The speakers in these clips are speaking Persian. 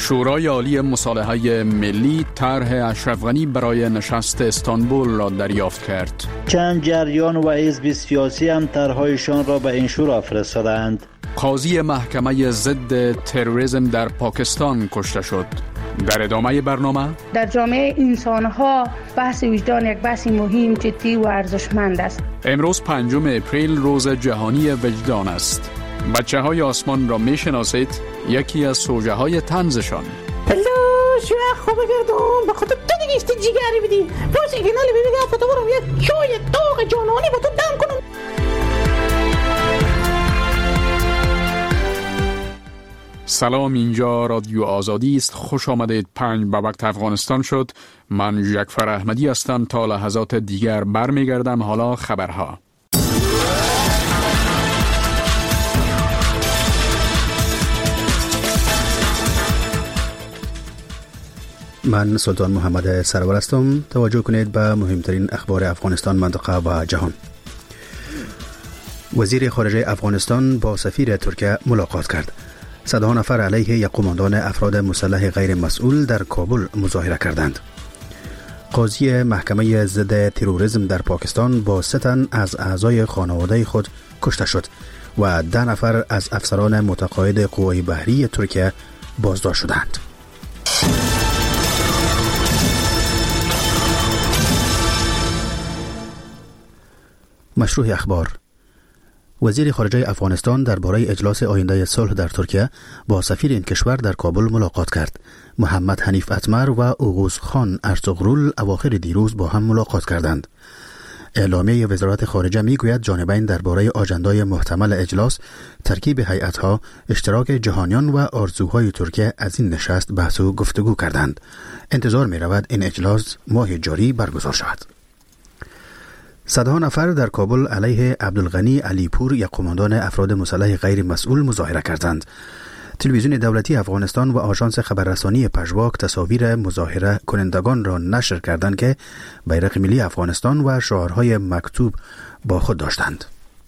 شورای عالی مصالحه ملی طرح اشرف غنی برای نشست استانبول را دریافت کرد. چند جریان و حزب سیاسی هم طرحهایشان را به این شورا فرستادند. قاضی محکمه ضد تروریسم در پاکستان کشته شد. در ادامه برنامه در جامعه انسان‌ها بحث وجدان یک بحث مهم، جدی و ارزشمند است. امروز 5 اپریل روز جهانی وجدان است. بچه‌های آسمان را می‌شناسید؟ یکی از سوژه های طنزشان. شو خوب گردون به خود تو دیگه استی جیگری بدی باشه که نالی ببینم فتا برم یک چای داغ جانانی با تو دم کنم. سلام، اینجا رادیو آزادی است. خوش آمدید. 5 به وقت افغانستان شد. من جعفر احمدی هستم. تا لحظات دیگر برمیگردم. حالا خبرها. من سلطان محمد سرور هستم. توجه کنید به مهمترین اخبار افغانستان، منطقه و جهان. وزیر خارجه افغانستان با سفیر ترکیه ملاقات کرد. صدها نفر علیه یک قماندان افراد مسلح غیر مسئول در کابل مظاهره کردند. قاضی محکمه ضد تروریسم در پاکستان با 3 تن از اعضای خانواده خود کشته شد و 10 نفر از افسران متقاعد قوای بحری ترکیه بازداشت شدند. مشروع اخبار. وزیر خارجه افغانستان درباره اجلاس آینده صلح در ترکیه با سفیر این کشور در کابل ملاقات کرد. محمد حنیف اتمر و اوغوز خان ارطغرل اواخر دیروز با هم ملاقات کردند. اعلامیه وزارت خارجه میگوید جانبین درباره آجندای محتمل اجلاس، ترکیب هیئت‌ها، اشتراک جهانیان و آرزوهای ترکیه از این نشست بحث و گفتگو کردند. انتظار می‌رود این اجلاس ماه جاری برگزار شود. صدها نفر در کابل علیه عبدالغنی علیپور، یک قماندان افراد مسلح غیر مسئول، مظاهره کردند. تلویزیون دولتی افغانستان و آژانس خبررسانی پژواک تصاویر مظاهره کنندگان را نشر کردند که بیرق ملی افغانستان و شعارهای مکتوب با خود داشتند.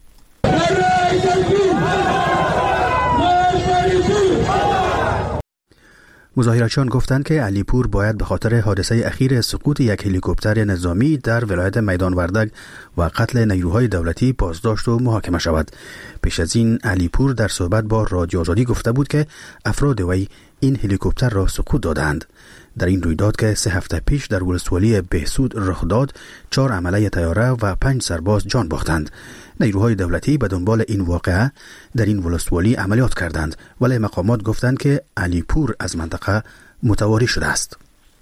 مظاهرچیان گفتند که علیپور باید به خاطر حادثه اخیر سقوط یک هلیکوپتر نظامی در ولایت میدان وردک و قتل نیروهای دولتی بازداشت و محاکمه شود. پیش از این علیپور در صحبت با رادیو آزادی گفته بود که افراد وی این هلیکوپتر را سقوط دادند. در این رویداد که 3 هفته پیش در ولسوالی بهسود رخ داد، 4 عمله طیاره و 5 سرباز جان باختند. نیروهای دولتی به دنبال این واقعه در این ولسوالی عملیات کردند، ولی مقامات گفتند که علیپور از منطقه متواری شده است.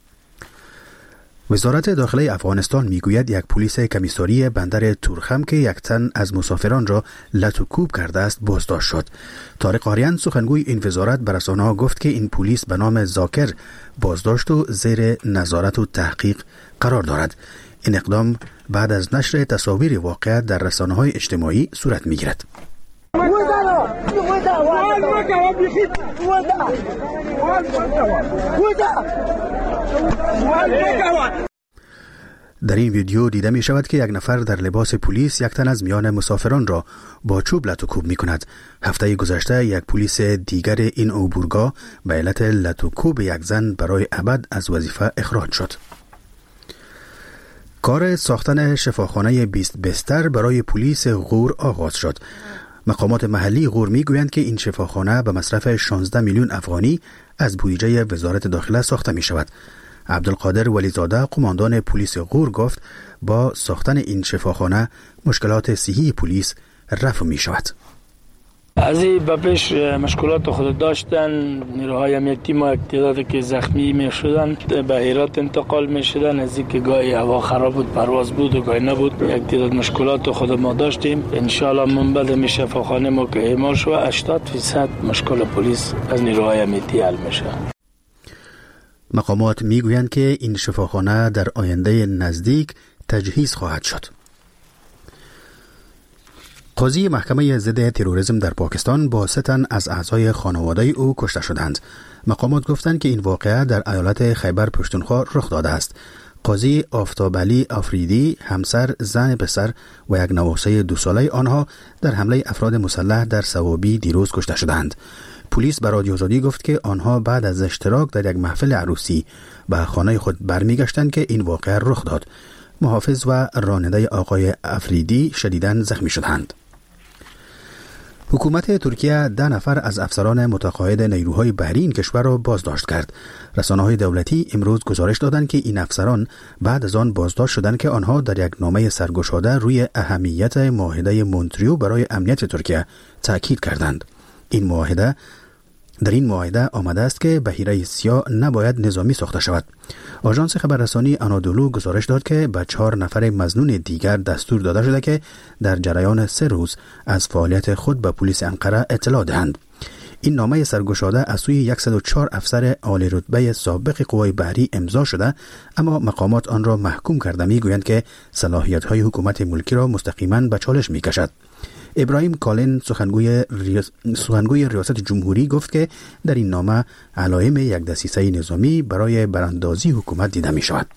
وزارت داخلی افغانستان میگوید یک پلیس کمیساری بندر تورخم که 1 تن از مسافران را لط و کوب کرده است بازداشت شد. طارق آریان سخنگوی این وزارت به رسانه‌ها گفت که این پلیس به نام زاکر بازداشت و زیر نظارت و تحقیق قرار دارد. این اقدام بعد از نشر تصاویر واقعه در رسانه‌های اجتماعی صورت می‌گیرد. در این ویدیو دیده می شود که یک نفر در لباس پلیس 1 تن از میان مسافران را با چوب لط و کوب می کند. هفته گذشته یک پلیس دیگر این عبورگاه به علت لط و کوب یک زن برای ابد از وظیفه اخراج شد. کار ساختن شفاخانه 20 بستر برای پلیس غور آغاز شد. مقامات محلی غور میگویند که این شفاخانه به مصرف 16 میلیون افغانی از بودجه وزارت داخله ساخته می شود. عبدالقادر ولیزاده، قماندان پلیس غور، گفت با ساختن این شفاخانه مشکلات صحی پلیس رفع می شود. از این به پیش مشکلات خود داشتن. نیروهای امنیتی ما یک تعدادی که زخمی می شدن به هرات انتقال می شدن. از اینکه گاهی هوا خراب بود، پرواز بود و گاهی نبود. یک تعداد مشکلات خود ما داشتیم. انشالله من بعد می شفاخانه ما که اعمال شد 80% مشکل پلیس از نیروهای امنیتی حل میشه. مقامات میگویند که این شفاخانه در آینده نزدیک تجهیز خواهد شد. قاضی محکمه ضد تروریسم در پاکستان با 3 تن از اعضای خانواده او کشته شدند. مقامات گفتند که این واقعه در ایالت خیبر پشتونخوا رخ داده است. قاضی آفتاب علی آفریدی، همسر، زن پسر و یک نواسه 2 ساله آنها در حمله افراد مسلح در صوابی دیروز کشته شدند. پلیس به رادیو آزادی گفت که آنها بعد از اشتراک در یک محفل عروسی به خانه خود برمیگشتند که این واقعه رخ داد. محافظ و راننده آقای افریدی شدیداً زخمی شدند. حکومت ترکیه 10 نفر از افسران متقاعد نیروهای بحری این کشور را بازداشت کرد. رسانه‌های دولتی امروز گزارش دادند که این افسران بعد از آن بازداشت شدند که آنها در یک نامه سرگشاده روی اهمیت معاهده مونتریو برای امنیت ترکیه تاکید کردند. در این معاهده آمده است که بحیره سیاه نباید نظامی ساخته شود. آژانس خبررسانی آنادولو گزارش داد که به 4 نفر مظنون دیگر دستور داده شده که در جریان 3 روز از فعالیت خود به پلیس انقره اطلاع دهند. این نامه سرگشاده از سوی 104 افسر عالی رتبه سابق قوای بحری امضا شده، اما مقامات آن را محکوم کرده میگویند که صلاحیت‌های حکومت ملکی را مستقیما به چالش میکشد. ابراهیم کالن سخنگوی ریاست جمهوری گفت که در این نامه علائم یک دسیسه نظامی برای براندازی حکومت دیده می شود.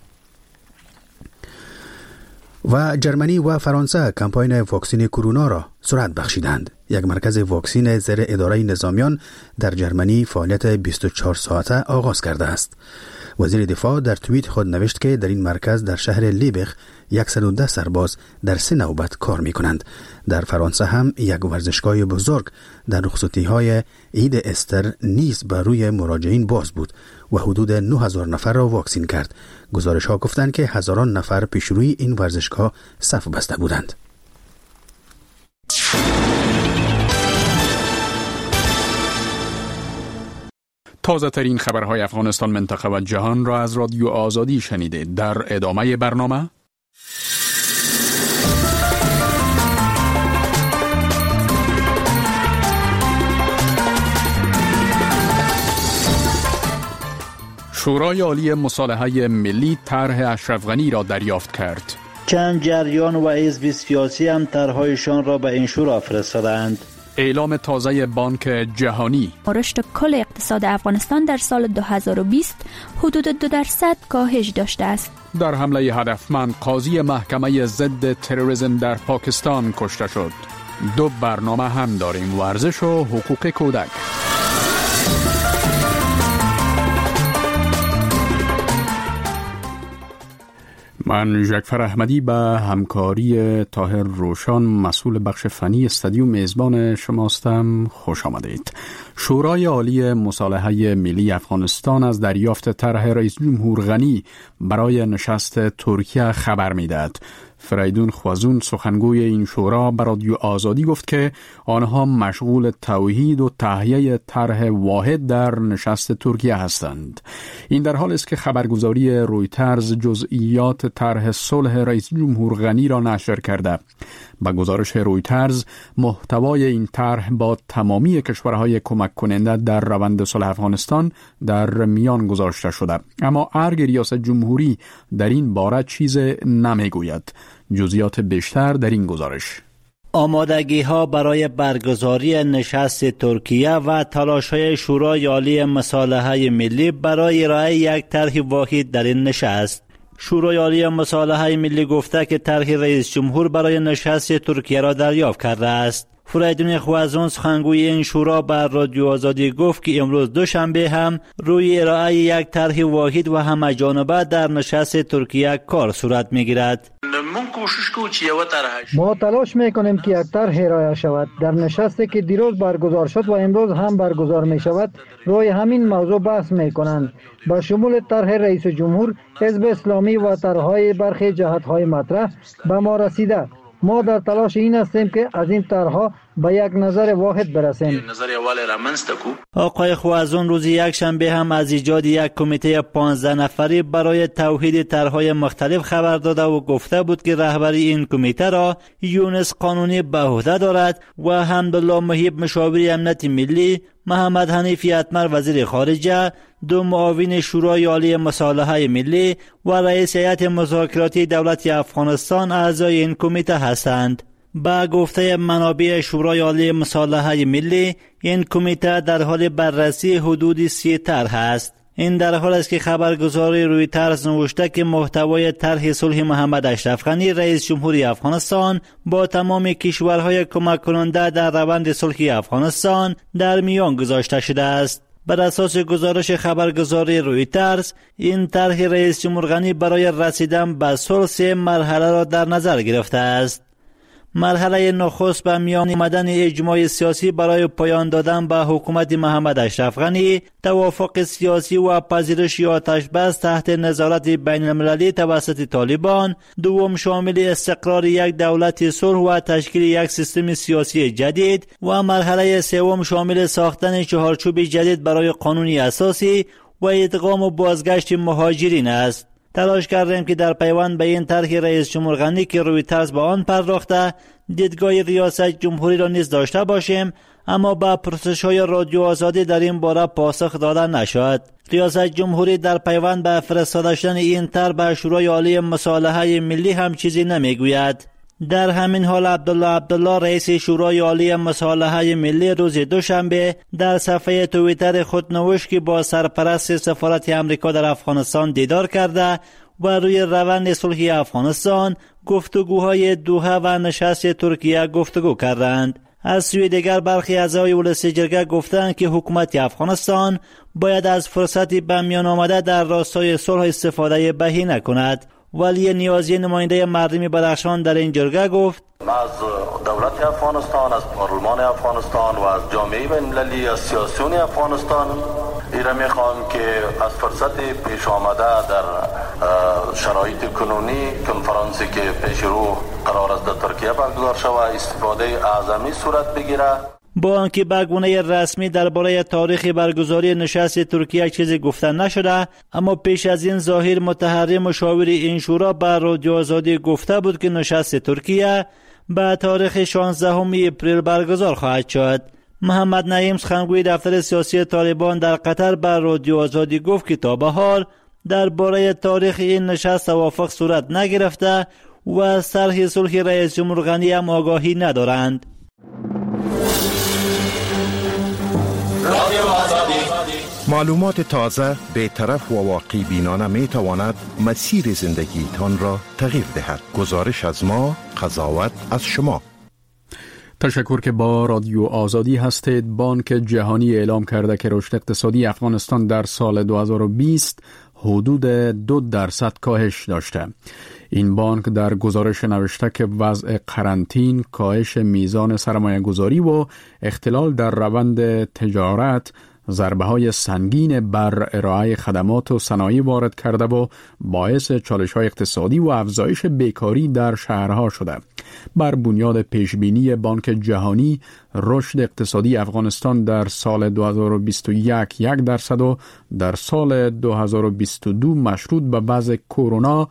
و جرمنی و فرانسه کمپاین واکسین کرونا را سرعت بخشیدند. یک مرکز واکسین زیر اداره نظامیان در جرمنی فعالیت 24 ساعته آغاز کرده است. وزیر دفاع در توییت خود نوشت که در این مرکز در شهر لیبخ 110 سرباز در 3 نوبت کار می کنند. در فرانسه هم یک ورزشگاه بزرگ در رخصتی‌های عید استر نیز بر روی مراجعین باز بود و حدود 9000 نفر را واکسین کرد. گزارش‌ها گفتند که هزاران نفر پیش روی این ورزشگاه صف بسته بودند. تازه ترین خبرهای افغانستان، منطقه و جهان را از رادیو آزادی شنیدید. در ادامه برنامه شورای عالی مصالحه ملی طرح اشرف غنی را دریافت کرد. چند جریان و حزب سیاسی هم طرحهایشان را به این شورا فرستادند. اعلام تازه بانک جهانی: رشد کل اقتصاد افغانستان در سال 2020 حدود 2% کاهش داشته است. در حمله هدفمند قاضی محکمه ضد تروریسم در پاکستان کشته شد. 2 برنامه هم داریم: ورزش و حقوق کودک. من جعفر احمدی به همکاری طاهر روشان مسئول بخش فنی استودیو میزبان شماستم. خوش آمدید. شورای عالی مصالحه ملی افغانستان از دریافت طرح رئیس جمهور غنی برای نشست ترکیه خبر میدهد. فریدون خوازون سخنگوی این شورا به رادیو آزادی گفت که آنها مشغول توحید و تهیه طرح واحد در نشست ترکیه هستند. این در حال است که خبرگزاری رویترز جزئیات طرح صلح رئیس جمهور غنی را نشر کرده. با گزارش رویترز، محتوای این طرح با تمامی کشورهای کمک کننده در روند صلح افغانستان در میان گذاشته شده، اما ارگ ریاست جمهوری در این باره چیز نمیگوید. جزئیات بیشتر در این گزارش. آمادگی ها برای برگزاری نشست ترکیه و تلاش های شورای عالی مصالحه ملی برای ارائه یک طرح واحد در این نشست. شورای عالی مصالحه ملی گفته که طرح رئیس جمهور برای نشست ترکیه را دریافت کرده است. فریدون خوازون سخنگوی این شورا بر رادیو آزادی گفت که امروز دوشنبه هم روی ارائه یک طرح واحد و همه‌جانبه در نشست ترکیه کار صورت می‌گیرد. ما تلاش میکنیم که یک طرح ارائه شود. در نشستی که دیروز برگزار شد و امروز هم برگزار می شود روی همین موضوع بحث میکنند، با شمول طرح رئیس جمهور، حزب اسلامی و طرحهای برخی جهت‌های مطرح به ما رسیده. ما در تلاش این هستیم که از این طرح‌ها به یک نظر واحد برسیم. آقای خوازون روز یک شنبه هم از ایجاد یک کمیته 15 نفری برای توحید طرح‌های مختلف خبر داده و گفته بود که رهبری این کمیته را یونس قانونی به عهده دارد و حمدالله محیب مشاور امنیت ملی، محمد حنیفی اتمر وزیر خارجه، 2 معاون شورای عالی مصالحه ملی و رئیس هیئت مذاکراتی دولت افغانستان اعضای این کمیته هستند. با گفته منابع شورای عالی مصالحه ملی، این کمیته در حال بررسی حدود 30 طرح است. این در حال است که خبرگزاری رویترز نوشته که محتوای طرح صلح محمد اشرف غنی رئیس جمهوری افغانستان با تمام کشورهای کمک کننده در روند صلح افغانستان در میان گذاشته شده است. بر اساس گزارش خبرگزاری رویترز، این طرح رئیس جمهور غنی برای رسیدن به صلح 3 مرحله را در نظر گرفته است. مرحله نخست به میان آمدن اجماع سیاسی برای پایان دادن به حکومت محمد اشرف غنی، توافق سیاسی و پذیرش آتش بس تحت نظارت بین المللی توسط طالبان. دوم شامل استقرار یک دولت صلح و تشکیل یک سیستم سیاسی جدید و مرحله سوم شامل ساختن چهارچوب جدید برای قانون اساسی و ادغام و بازگشت مهاجرین است. تلاش کردیم که در پیوند به این طرح رئیس جمهور غنی که رویترز به آن پرداخته دیدگاه ریاست جمهوری را نیز داشته باشیم، اما به پرسش‌های رادیو آزادی در این باره پاسخ داده نشد. ریاست جمهوری در پیوند به فرستاده شدن این طرح به شورای عالی مصالحه ملی هم چیزی نمیگوید. در همین حال عبدالله رئیس شورای عالی مصالحه ملی روز دوشنبه در صفحه توییتر خود نوشت که با سرپرست سفارت امریکا در افغانستان دیدار کرده و روی روند صلح افغانستان، گفتگوهای دوحه و نشست ترکیه گفتگو کردند. از سوی دیگر برخی اعضای ولسی جرگه گفتند که حکومت افغانستان باید از فرصتی به میان آمده در راستای صلح استفاده بهینه نکند. ولی نیازی نماینده مردم بدخشان در این جرگه گفت: از دولت افغانستان، از پارلمان افغانستان و از جامعه بین‌المللی، از سیاسیون افغانستان ایره میخوام که از فرصت پیش آمده در شرایط کنونی کنفرانسی که پیش رو قرار است در ترکیه برگزار شود استفاده اعظمی صورت بگیره. با آنکه به گونه رسمی درباره تاریخ برگزاری نشست ترکیه چیزی گفته نشده، اما پیش از این ظاهر متحری مشاور این شورا به رادیو آزادی گفته بود که نشست ترکیه به تاریخ 16 اپریل برگزار خواهد شد. محمد نعیم سخنگوی دفتر سیاسی طالبان در قطر به رادیو آزادی گفت که تا به حال درباره تاریخ این نشست توافق صورت نگرفته و از طرح صلح رئیس جمهور غنی هم آگاهی ندارند. معلومات تازه، بی‌طرف و واقعی بینانه می تواند مسیر زندگی تان را تغییر دهد. گزارش از ما، قضاوت از شما. تشکر که با رادیو آزادی هستید. بانک جهانی اعلام کرده که رشد اقتصادی افغانستان در سال 2020 حدود 2% کاهش داشته. این بانک در گزارش نوشته که وضع قرنطین، کاهش میزان سرمایه گذاری و اختلال در روند تجارت ضربه‌های سنگین بر ارائه خدمات و صنایع وارد کرده و باعث چالش‌های اقتصادی و افزایش بیکاری در شهرها شده. بر بنیاد پیشبینی بانک جهانی، رشد اقتصادی افغانستان در سال 2021 1% و در سال 2022 مشروط به وضع کرونا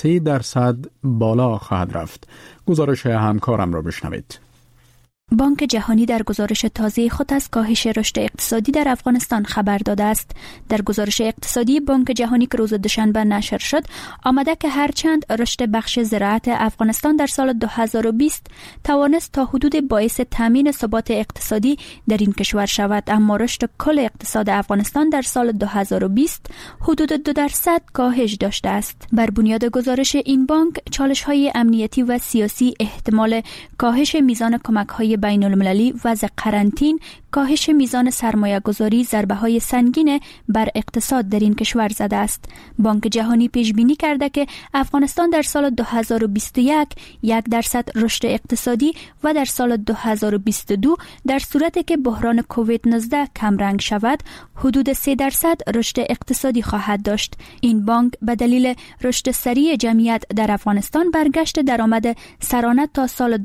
3% بالا خواهد رفت. گزارش همکارم را بشنوید. بانک جهانی در گزارش تازه خود از کاهش رشد اقتصادی در افغانستان خبر داده است. در گزارش اقتصادی بانک جهانی که روز دوشنبه نشر شد، آمده که هرچند رشد بخش زراعت افغانستان در سال 2020 توانست تا حدود باعث تامین ثبات اقتصادی در این کشور شود، اما رشد کل اقتصاد افغانستان در سال 2020 حدود 2% کاهش داشته است. بر بنیاد گزارش این بانک، چالش‌های امنیتی و سیاسی، احتمال کاهش میزان کمک‌های بین المللی، وضع قرنطین، کاهش میزان سرمایه گذاری ضربه‌های سنگین بر اقتصاد در این کشور زده است. بانک جهانی پیش بینی کرده که افغانستان در سال 2021 1% رشد اقتصادی و در سال 2022 در صورتی که بحران کووید 19 کم رنگ شود حدود 3% رشد اقتصادی خواهد داشت. این بانک به دلیل رشد سریع جمعیت در افغانستان برگشت درآمد سرانه تا سال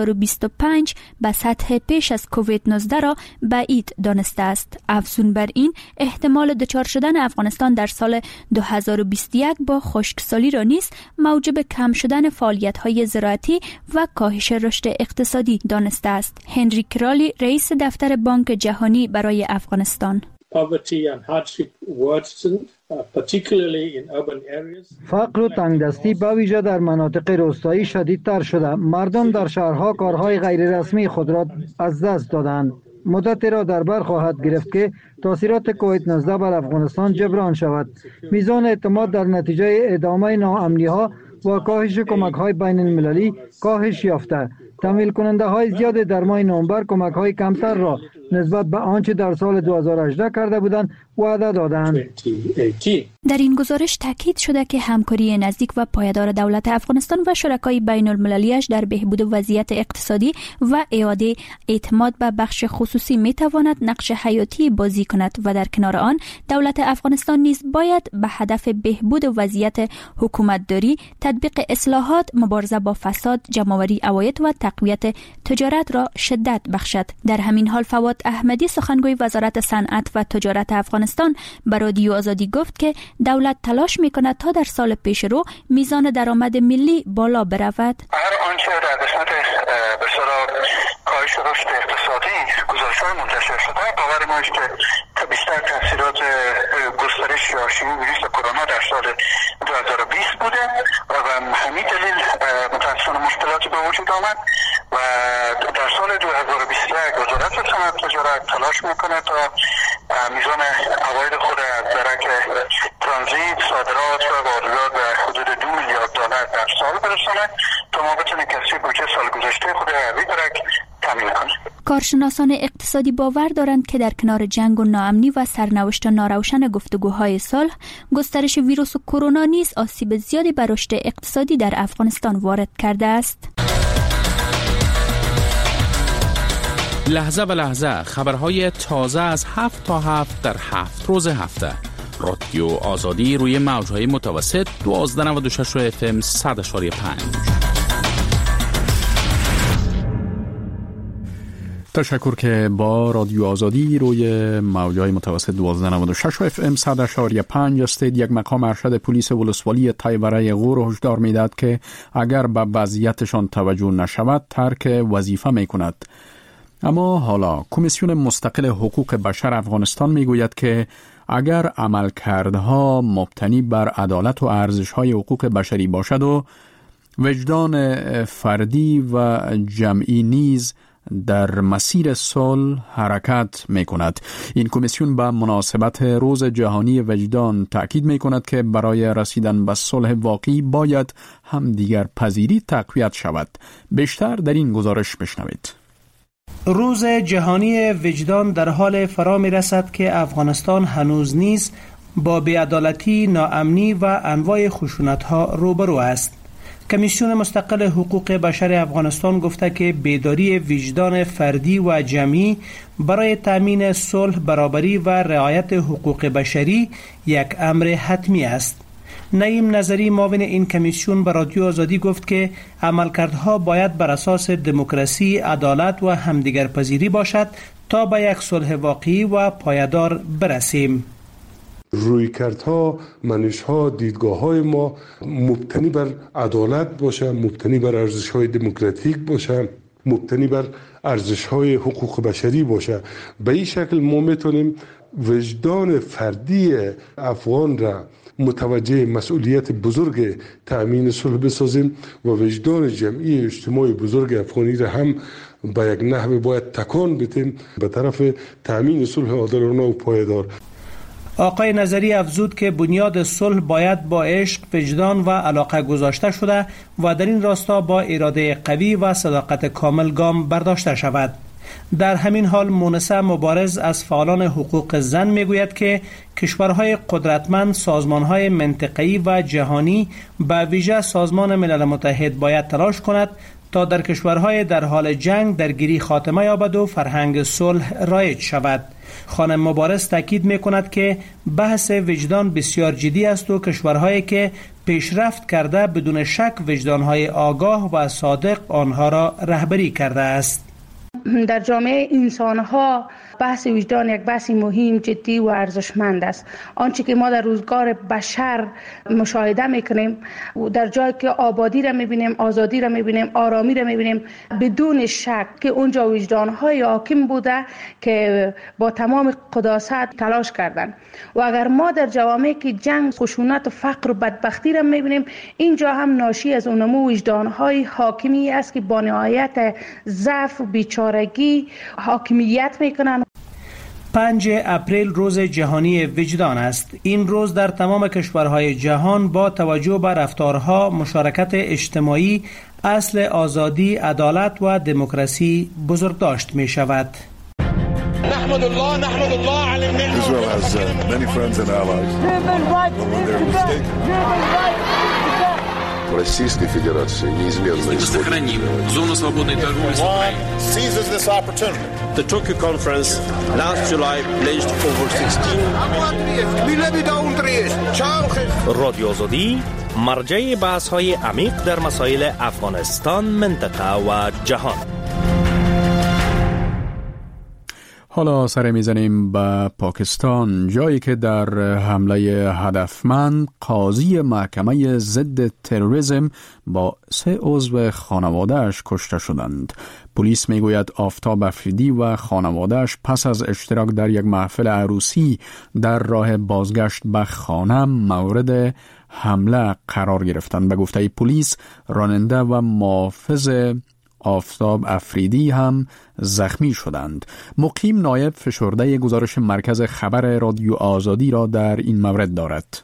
2025 به سطح پیش از کووید 19 را بعید دانسته است. افزون بر این، احتمال دچار شدن افغانستان در سال 2021 با خشکسالی را نیز موجب کم شدن فعالیت‌های زراعتی و کاهش رشد اقتصادی دانسته است. هنری کرالی، رئیس دفتر بانک جهانی برای افغانستان: فقر و تنگدستی به ویژه در مناطق روستایی شدیدتر شده. مردم در شهرها کارهای غیر رسمی خود را از دست دادند. مدت را در بر خواهد گرفت که تاثیرات کووید 19 بر افغانستان جبران شود. میزان اعتماد در نتیجه ادامه ناامنی ها و کاهش کمک های بین المللی کاهش یافته. تمویل کننده های زیاد در ماه نوامبر کمک های کمتر را نسبت به آنچه در سال 2018 کرده بودند وعده دادند. در این گزارش تاکید شده که همکاری نزدیک و پایدار دولت افغانستان و شرکای بین المللیش در بهبود وضعیت اقتصادی و اعاده اعتماد به بخش خصوصی می تواند نقش حیاتی بازی کند و در کنار آن دولت افغانستان نیز باید به هدف بهبود وضعیت حکومتداری، تطبیق اصلاحات، مبارزه با فساد، جمع‌آوری عواید و تقویت تجارت را شدت بخشد. در همین حال فواد احمدی سخنگوی وزارت صنعت و تجارت افغانستان به رادیو آزادی گفت که دولت تلاش می‌کند تا در سال پیش رو میزان درآمد ملی بالا برود. هر آنچه در قسمت به اصطلاح کاهش رشد اقتصادی گزارش‌های منتشر شده باور ما است که بیشتر تاثیرات گسترش یا شیوع ویروس کرونا در سال 2020 بوده و همین دلیل متأسفانه مشکلاتی به وجود آمد و در سال 2021 وزارت صنعت و تجارت تلاش میکنه تا میزان عواید خود از درک ترانزیت، صادرات و واردات به حدود 2 میلیارد دلار در سال برسانه تا ما بتونیم کسری بودجه سال گذشته خود روی درک تامین کنه. کارشناسان اقتصادی باور دارند که در کنار جنگ و ناامنی و سرنوشت ناروشن گفتگوهای صلح، گسترش ویروس کرونا نیز آسیب زیادی بر رشد اقتصادی در افغانستان وارد کرده است. لحظه به لحظه خبرهای تازه از 7 تا 7 در 7 روز هفته. رادیو آزادی روی موج‌های متوسط 1296 FM 100.5. تشکر که با رادیو آزادی روی موج‌های متوسط 1296 FM 100.5 هستید. یک مقام ارشد پلیس ولسوالی تایوره غور هشدار می‌دهد که اگر به وضعیتشان توجه نشود ترک وظیفه می‌کند. اما حالا کمیسیون مستقل حقوق بشر افغانستان میگوید که اگر عملکردها مبتنی بر عدالت و ارزش‌های حقوق بشری باشد و وجدان فردی و جمعی نیز در مسیر صلح حرکت می‌کند. این کمیسیون به مناسبت روز جهانی وجدان تأکید می‌کند که برای رسیدن به صلح واقعی باید همدیگر پذیری تقویت شود. بیشتر در این گزارش بشنوید. روز جهانی وجدان در حال فرا می رسد که افغانستان هنوز نیز با بی‌عدالتی، ناامنی و انواع خشونت‌ها روبرو است. کمیسیون مستقل حقوق بشر افغانستان گفته که بیداری وجدان فردی و جمعی برای تامین صلح، برابری و رعایت حقوق بشری یک امر حتمی است. نعیم نظری معاون این کمیسیون به رادیو آزادی گفت که عملکردها باید بر اساس دموکراسی، عدالت و همدیگرپذیری باشد تا به یک صلح واقعی و پایدار برسیم. رویکردها، منشها، دیدگاه‌های ما مبتنی بر عدالت باشه، مبتنی بر ارزش‌های دموکراتیک باشه، مبتنی بر ارزش‌های حقوق بشری باشه. به این شکل ما میتونیم وجدان فردی افغان را متوجه مسئولیت بزرگ تأمین صلح بسازیم و وجدان جمعی اجتماعی بزرگ افغانی را هم به یک نحو باید تکان بدیم به طرف تأمین صلح عادلانه و پایدار. آقای نظری افزود که بنیاد صلح باید با عشق، وجدان و علاقه گذاشته شده و در این راستا با اراده قوی و صداقت کامل گام برداشته شود. در همین حال مونسه مبارز از فعالان حقوق زن میگوید که کشورهای قدرتمند، سازمانهای منطقه‌ای و جهانی به ویژه سازمان ملل متحد باید تلاش کند تا در کشورهای در حال جنگ درگیری خاتمه یابد و فرهنگ صلح رایج شود. خانم مبارز تاکید می‌کند که بحث وجدان بسیار جدی است و کشورهایی که پیشرفت کرده بدون شک وجدانهای آگاه و صادق آنها را رهبری کرده است. در جامعه انسان‌ها بحث وجدان یک بحث مهم، جدی و ارزشمند است. آنچه که ما در روزگار بشر مشاهده میکنیم، در جایی که آبادی را میبینیم، آزادی را میبینیم، آرامی را میبینیم، بدون شک که اونجا وجدان‌های حاکم بوده که با تمام قداست تلاش کردند. و اگر ما در جوامعی که جنگ، خشونت و فقر و بدبختی را میبینیم، اینجا هم ناشی از اون نمو وجدان‌های حاکمی است که با نهایت ضعف و بیچاره بیچارگی حاکمیت میکنن. 5 اپریل روز جهانی وجدان است. این روز در تمام کشورهای جهان با توجه به رفتارها، مشارکت اجتماعی، اصل آزادی، عدالت و دموکراسی بزرگداشت می شود. نحمد الله علی النعمة. Israel has many friends and allies. В Российской Федерации неизменно сохраним зону свободной торговли с Украиной. Seizes this opportunity. The Tokyo conference last July pledged over 16 رادیو آزادی مرجع بحث‌های عمیق در مسائل افغانستان، منطقه و جهان. حالا سر میزنیم به پاکستان، جایی که در حمله هدفمند قاضی محکمه ضد تروریسم با 3 عضو خانواده‌اش کشته شدند. پلیس میگوید آفتاب افریدی و خانواده‌اش پس از اشتراک در یک محفل عروسی در راه بازگشت به خانه مورد حمله قرار گرفتند. به گفته پلیس راننده و محافظ آفتاب افریدی هم زخمی شدند. مقیم نایب فشرده گزارش مرکز خبر رادیو آزادی را در این مورد دارد.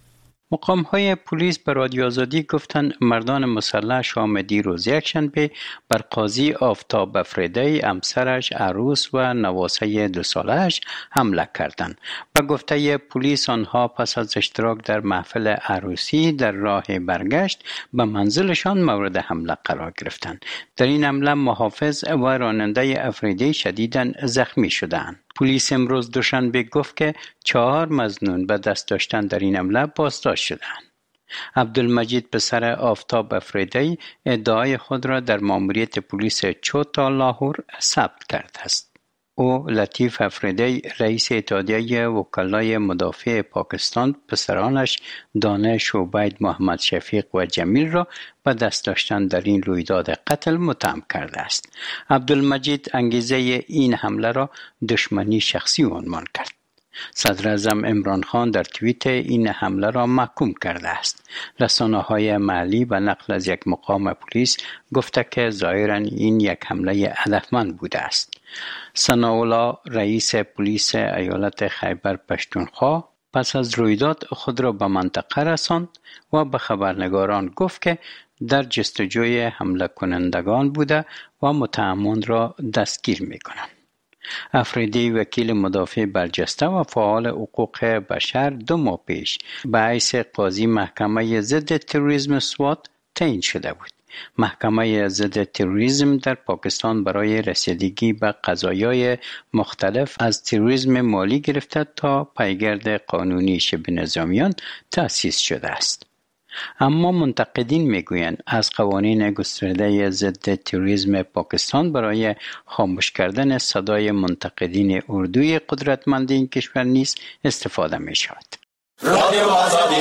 مقام‌های پلیس به رادیو آزادی گفتند مردان مسلح شام دیروز یکشنبه بر قاضی آفتاب افریدی، همسرش، عروس و نواسه 2 ساله‌اش حمله کردند. به گفته پلیس آنها پس از اشتراک در محفل عروسی در راه برگشت به منزلشان مورد حمله قرار گرفتند. در این حمله محافظ و راننده افریدی شدیداً زخمی شدند. پلیس امروز دوشنبه گفت که 4 مظنون به دست داشتن در این حمله بازداشت شدند. عبدالمجید پسر آفتاب افریدی ادعای خود را در ماموریت پلیس چوتا لاهور ثبت کرده است. او لطیف افریدی رئیس اتحادیه وکلای مدافع پاکستان پسرانش دانش، عبید، محمد شفیق و جمیل را به دست داشتن در این رویداد قتل متهم کرده است. عبدالمجید انگیزه این حمله را دشمنی شخصی عنوان کرد. صدر اعظم عمران خان در توییت این حمله را محکوم کرده است. رسانه‌های محلی به نقل از یک مقام پلیس گفته که ظاهراً این یک حمله هدفمند بوده است. ثناءالله رئیس پلیس ایالت خیبر پشتونخوا پس از رویداد خود را به منطقه رساند و به خبرنگاران گفت که در جستجوی حمله کنندگان بوده و متهمان را دستگیر می‌کنند. افریدی وکیل مدافع برجسته و فعال حقوق بشر 2 ماه پیش به حیث قاضی محکمه ضد تروریسم سوات تعیین شده بود. محکمه ضد تروریسم در پاکستان برای رسیدگی به قضایای مختلف از تروریسم مالی گرفته تا پیگرد قانونی شبه نظامیان تأسیس شده است. اما منتقدین میگویند از قوانین گسترده ضد تروریسم پاکستان برای خاموش کردن صدای منتقدین اردوی قدرتمند این کشور نیز استفاده می شود. رادیو آزادی.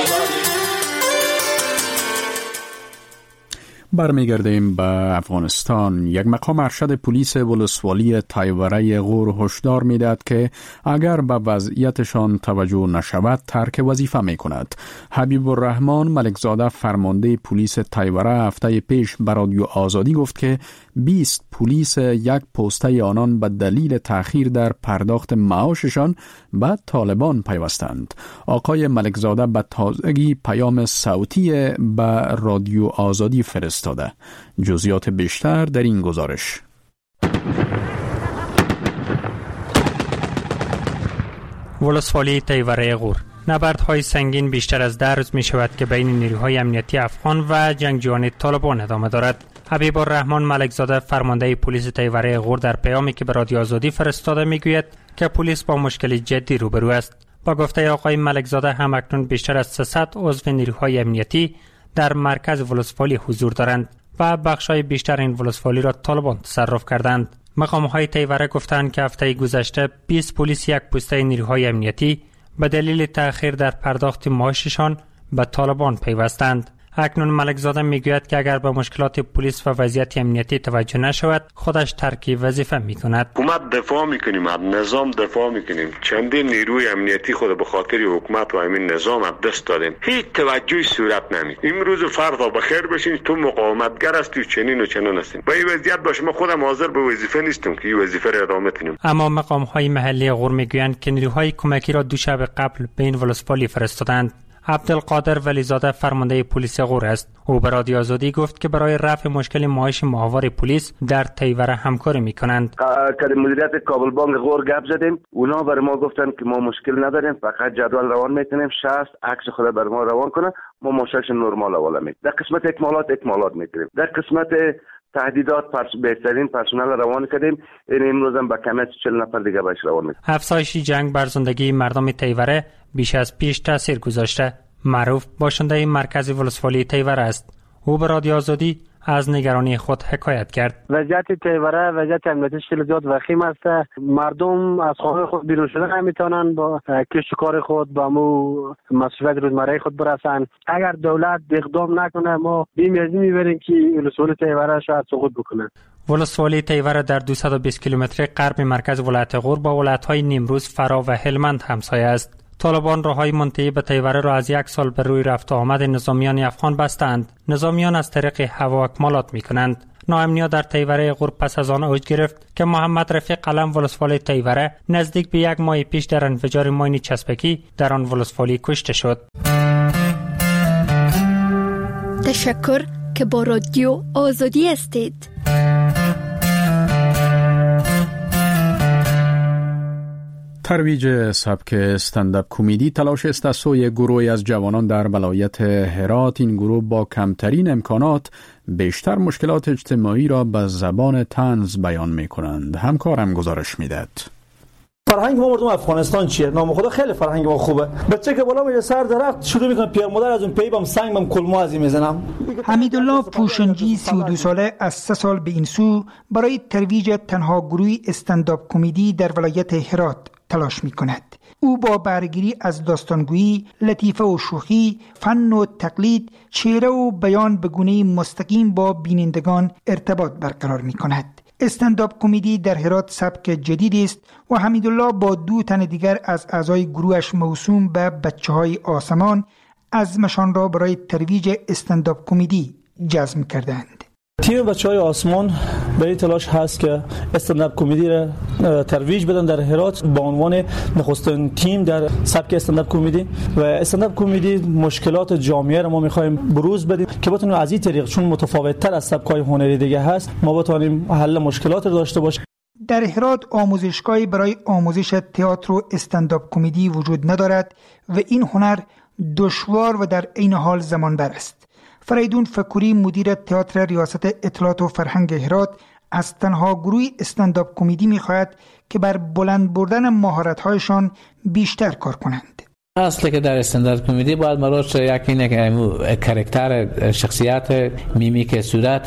برمیگردیم به افغانستان. یک مقام ارشد پلیس ولسوالی تایوره غور هشدار میدهد که اگر به وضعیتشان توجه نشود ترک وظیفه میکند. حبیب الرحمن ملکزاده فرمانده پلیس تایوره هفته پیش به رادیو آزادی گفت که 20 پلیس یک پسته آنان به دلیل تأخیر در پرداخت معاششان به طالبان پیوستند. آقای ملکزاده به تازگی پیام صوتی به رادیو آزادی فرستاده. جزئیات بیشتر در این گزارش. ولسوالی تایوره غور. نبردهای سنگین بیشتر از 10 روز می شود که بین نیروهای امنیتی افغان و جنگجویان طالبان ادامه دارد. حبیب الرحمن ملکزاده فرمانده پلیس تایوره غور در پیامی که به رادیو آزادی فرستاده میگوید که پلیس با مشکل جدی روبرو است. با گفته آقای ملکزاده هم اکنون بیشتر از 300 عضو نیروهای امنیتی در مرکز ولسوالی حضور دارند و بخشای بیشتر این ولسوالی را طالبان تصرف کردند. مقام‌های تایوره گفتند که هفته گذشته 20 پلیس یک پسته نیروهای امنیتی به دلیل تأخیر در پرداخت معاششان به طالبان پیوستند. اکنون ملکزاده میگوید که اگر به مشکلات پلیس و وضعیت امنیتی توجه نشود خودش ترک وظیفه میکند. حکومت دفاع میکنیم، از نظام دفاع میکنیم. چندین نیروی امنیتی خود به خاطر حکومت و همین نظام از دست دادیم. هیچ توجهی صورت نمی. امروز فردا بخیر بشین، تو مقاومتگر هستی و چنین و چنان هستیم. با این وضعیت باشه ما خودم حاضر به وظیفه نیستم که این وظیفه را ادامه بدیم. اما مقام های محلی غور میگویند که نیروهای کمکی را دو شب قبل به این ولسوالی فرستادند. عبدالقادر ولیزاده فرمانده پلیس غور است. او به رادیو آزادی گفت که برای رفع مشکل معاش ماهوار پلیس در تیوره همکاری میکنند. که مدیریت کابل بانک غور گپ زدیم، اونا بر ما گفتن که ما مشکل نداریم، فقط جدول روان میکنیم، 60 عکس خود بر ما روان کنه، ما ماشاش نرمال حواله میکنیم. در قسمت اکمالات میکنیم. در قسمت تهدیدات بهترین پرسنل روان کردیم. این امروز هم با کمک 40 نفر دیگه باش روان میکنیم. افزایش جنگ بر زندگی مردم تیوره بیش از پیش تاثیر گذاشته. معروف باشنده مرکز ولسوالی تیوره است. او به رادیو آزادی از نگرانی خود حکایت کرد. وضعیت تیوره وضعیت امنیتی خیلی زیاد وخیم است. مردم از خانه خود بیرون شدن نمیتونن، با کسب و کار خود با مو مسئولیت روزمره خود برسن. اگر دولت اقدام نکنه ما بی‌میزی میبریم که ولسوالی تیوره شاید سقوط بکنه. ولسوالی تیوره در 220 کیلومتری غرب مرکز ولایت غور با ولایت‌های نیمروز، فرا و هلمند همسایه است. طالبان راههای منتهی به تیوره را از 1 سال به روی رفت و آمد نظامیان افغان بستند. نظامیان از طریق هوا اکمالات می‌کنند. ناامنی‌ها در تیوره غور پس از آن اوج گرفت که محمد رفیق قلم ولسوالی تیوره نزدیک به 1 ماه پیش در انفجار ماین چسبکی در آن ولسوالی کشته شد. تشکر که با رادیو آزادی هستید. ترویج سبک استنداپ کمدی تلاش است از سوی گروهی از جوانان در ولایت هرات. این گروه با کمترین امکانات بیشتر مشکلات اجتماعی را به زبان طنز بیان می کنند. همکارم گزارش میدهد. فرهنگ ما مردم افغانستان چیه؟ نام خدا خیلی فرهنگ ما خوبه. بچه که بالا میره سر درخت شروع میکنه پیر مادر از اون پیبم سنگ بم کلمو ازی میزنم. حمیدالله پوشنجی 32 ساله از 3 سال به این سو برای ترویج تنها گروه استنداپ کمدی در ولایت هرات تلاش میکند. او با برگیری از داستانگویی، لطیفه و شوخی، فن و تقلید، چهره و بیان به گونه مستقیم با بینندگان ارتباط برقرار میکند. استنداپ کمدی در هرات سبک جدیدی است و حمیدالله با 2 تن دیگر از اعضای گروهش موسوم به بچه‌های آسمان عزمشان را برای ترویج استنداپ کمدی جزم کردند. تیم بچه‌های آسمان به این تلاش هست که استنداپ کمدی را ترویج بدن در هرات با عنوان نخستین تیم در سبک استنداپ کمدی. و استنداپ کمدی مشکلات جامعه را ما می‌خوایم بروز بدیم که بتونیم از این طریق، چون متفاوت‌تر از سبک‌های هنری دیگه هست، ما بتونیم حل مشکلات را داشته باشیم. در هرات آموزشگاهی برای آموزش تئاتر و استنداپ کمدی وجود ندارد و این هنر دشوار و در عین حال زمانبر است. فریدون فکوری مدیر تئاتر ریاست اطلاعات و فرهنگ هرات از تنها گروه استنداپ کمدی می‌خواهد که بر بلند بردن مهارت‌هایشان بیشتر کار کنند. اصلی که در استنداپ کمدی باید مراش یکی کاراکتر، شخصیت، میمیک صورت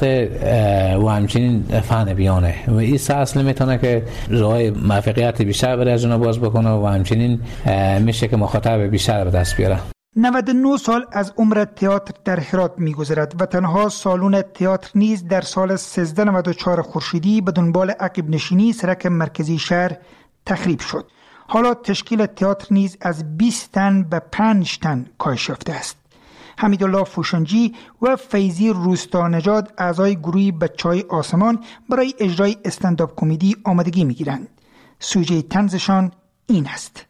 و همچنین فن بیانه و این اصل میتونه که راه موفقیت بیشتر برای از اونها باز بکنه و همچنین میشه که مخاطب بیشتر به دست بیاره. 99 سال از عمر تئاتر در هرات می‌گذرد و تنها سالن تئاتر نیز در سال 1394 خورشیدی به دنبال عقب نشینی سرک مرکزی شهر تخریب شد. حالا تشکیل تئاتر نیز از 20 تن به 5 تن کاهش یافته است. حمیدالله فوشنجی و فیضی روستانژاد اعضای گروه بچه‌های آسمان برای اجرای استنداپ کمدی آمادگی می‌گیرند. سوژه طنزشان این است: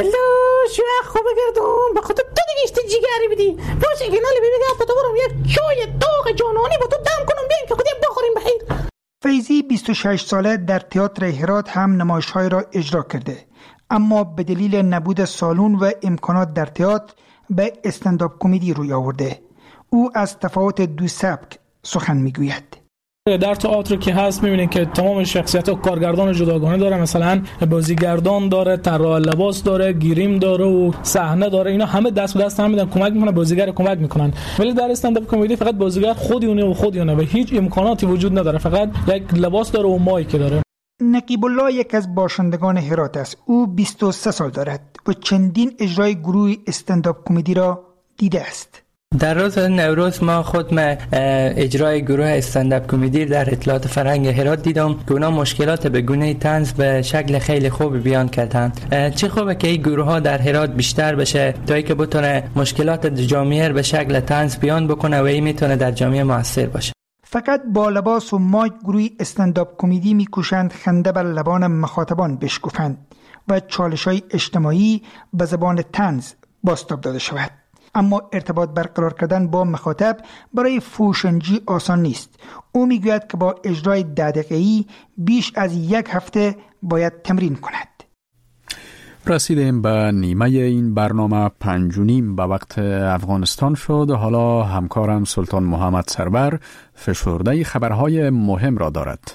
شو خوب گردون به خاطر تو دیگه اشتی جیگری بدی باشه که نالی ببینی اپا تو برم یک چای داغ جانانی با تو دم کنم بیایم که خودیم بخوریم بخیر. فیضی 26 ساله در تئاتر هرات هم نمایش‌های را اجرا کرده، اما به دلیل نبود سالن و امکانات در تئاتر به استنداپ کمدی روی آورده. او از تفاوت دو سبک سخن میگوید. در تئاتر که هست می‌بینید که تمام شخصیت‌ها کارگردان جداگانه داره، مثلا بازیگردان داره، طراح لباس داره، گریم داره و صحنه داره. اینا همه دست به دست هم میدن، کمک میکنن، بازیگر کمک میکنن. ولی در استنداپ کمدی فقط بازیگر خودیونه و هیچ امکاناتی وجود نداره، فقط یک لباس داره و مایک داره. نقیب الله یک از باشندگان هرات است. او 23 سال دارد و چندین اجرای گروه استنداپ کمدی را دیده است. در روز نوروز ما خود اجرای گروه استنداپ کمدی در اطلاعات فرهنگ هرات دیدم که اونا مشکلات به گونه طنز به شکل خیلی خوب بیان کردند. چه خوبه که این گروه ها در هرات بیشتر بشه تا اینکه بتونه مشکلات جامعه به شکل طنز بیان بکنه و این میتونه در جامعه موثر باشه. فقط با لباس و مایک گروه استنداپ کمدی میکوشند خنده بر لبان مخاطبان بشکفند و چالش‌های اجتماعی به زبان طنز بازتاب داده شود. اما ارتباط برقرار کردن با مخاطب برای فوشنجی آسان نیست. او میگوید که با اجرای 10 دقیقه‌ای بیش از 1 هفته باید تمرین کند. رسیدیم به نیمه این برنامه 5:30 به وقت افغانستان شد. حالا همکارم سلطان محمد سربر فشرده خبرهای مهم را دارد.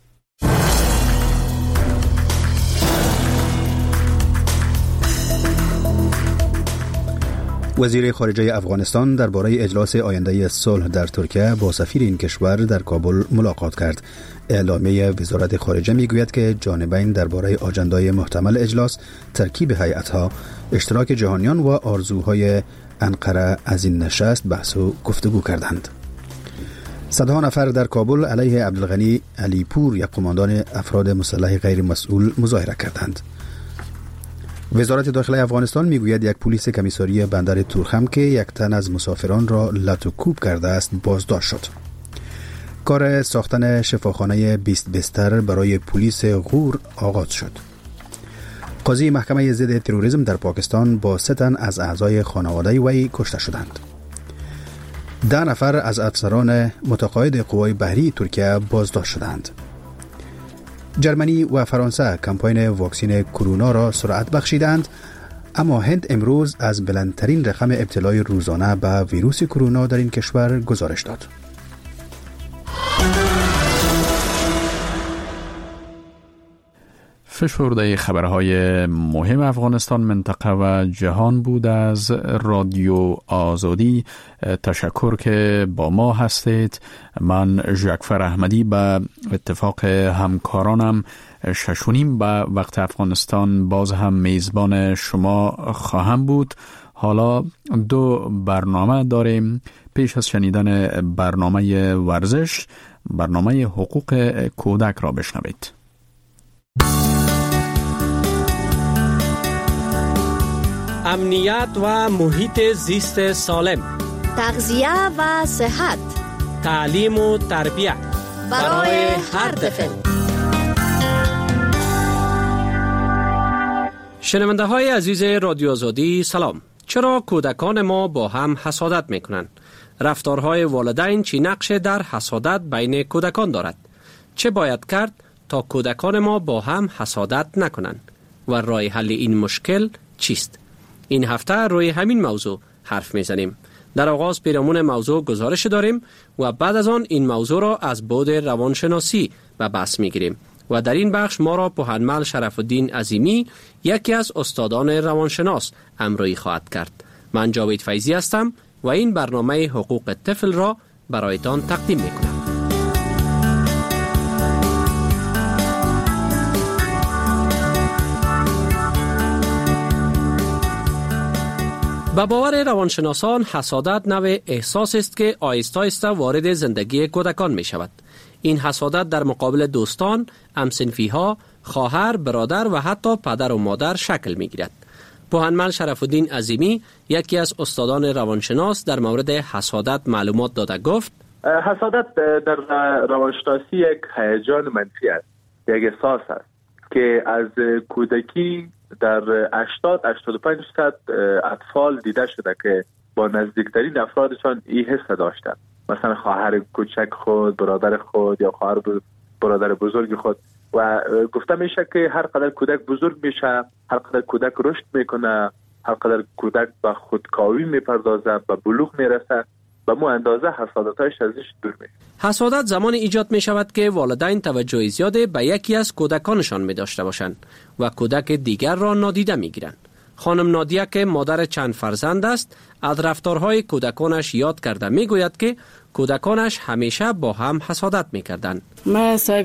وزیر خارجه افغانستان درباره اجلاس آینده صلح در ترکیه با سفیر این کشور در کابل ملاقات کرد. اعلامیه وزارت خارجه میگوید که جانبین درباره آجندای محتمل اجلاس، ترکیب هیئت‌ها، اشتراک جهانیان و آرزوهای انقره از این نشست بحث و گفتگو کردند. صدها نفر در کابل علیه عبدالغنی علیپور یک قماندان افراد مسلح غیر مسئول مظاهره کردند. وزارت داخلی افغانستان میگوید یک پلیس کمیساری بندر تورخم که یک تن از مسافران را لط و کوب کرده است بازداشت شد. کار ساختن شفاخانه 20 بستر برای پلیس غور آغاز شد. قاضی محکمه ضد تروریسم در پاکستان با 3 تن از اعضای خانواده وی کشته شدند. 10 نفر از افسران متقاعد قوای بحری ترکیه بازداشت شدند. جرمنی و فرانسه کمپاین واکسین کرونا را سرعت بخشیدند، اما هند امروز از بلندترین رقم ابتلای روزانه به ویروس کرونا در این کشور گزارش داد. فشرده خبرهای مهم افغانستان، منطقه و جهان بود از رادیو آزادی. تشکر که با ما هستید. من جعفر احمدی به اتفاق همکارانم 6:30 به وقت افغانستان باز هم میزبان شما خواهم بود. حالا 2 برنامه داریم. پیش از شنیدن برنامه ورزش، برنامه حقوق کودک را بشنوید. امنیت و محیط زیست سالم، تغذیه و صحت، تعلیم و تربیت برای هر طفل. شنونده های عزیز رادیو آزادی سلام. چرا کودکان ما با هم حسادت میکنند؟ رفتارهای والدین چی نقش در حسادت بین کودکان دارد؟ چه باید کرد تا کودکان ما با هم حسادت نکنند و راه حل این مشکل چیست؟ این هفته روی همین موضوع حرف میزنیم. در آغاز پیرامون موضوع گزارش داریم و بعد از آن این موضوع را از بعد روانشناسی به بحث میگیریم و در این بخش ما را پوهنمل شرف الدین عظیمی، یکی از استادان روانشناس، همراهی خواهد کرد. من جاوید فیضی هستم و این برنامه حقوق طفل را برایتان تقدیم میکنم. به باور روانشناسان حسادت نوع احساس است که آهسته آهسته وارد زندگی کودکان می شود. این حسادت در مقابل دوستان، همسنفی‌ها، خواهر، برادر و حتی پدر و مادر شکل می گیرد. پوهنمل شرف الدین عظیمی، یکی از استادان روانشناس، در مورد حسادت معلومات داده گفت: حسادت در روانشناسی یک هیجان منفی است، یک احساس است که از کودکی در 80-85% اطفال دیده شده که با نزدیکترین افرادشان این حس داشتند، مثلا خواهر کوچک خود، برادر خود یا خواهر برادر بزرگ خود. و گفته میشه که هر قدر کودک بزرگ میشه، هر قدر کودک رشد میکنه، هر قدر کودک به خودکاوی میپردازه، به بلوغ میرسه، به مو اندازه حسادتایش ازش دور میشه. حسادت زمان ایجاد می شود که والدین توجه زیاد به یکی از کودکانشان می داشته باشند و کودک دیگر را نادیده می گیرند. خانم نادیه که مادر چند فرزند است، از رفتارهای کودکانش یاد کرده می گوید که کودکانش همیشه با هم حسادت میکردند. من صاحب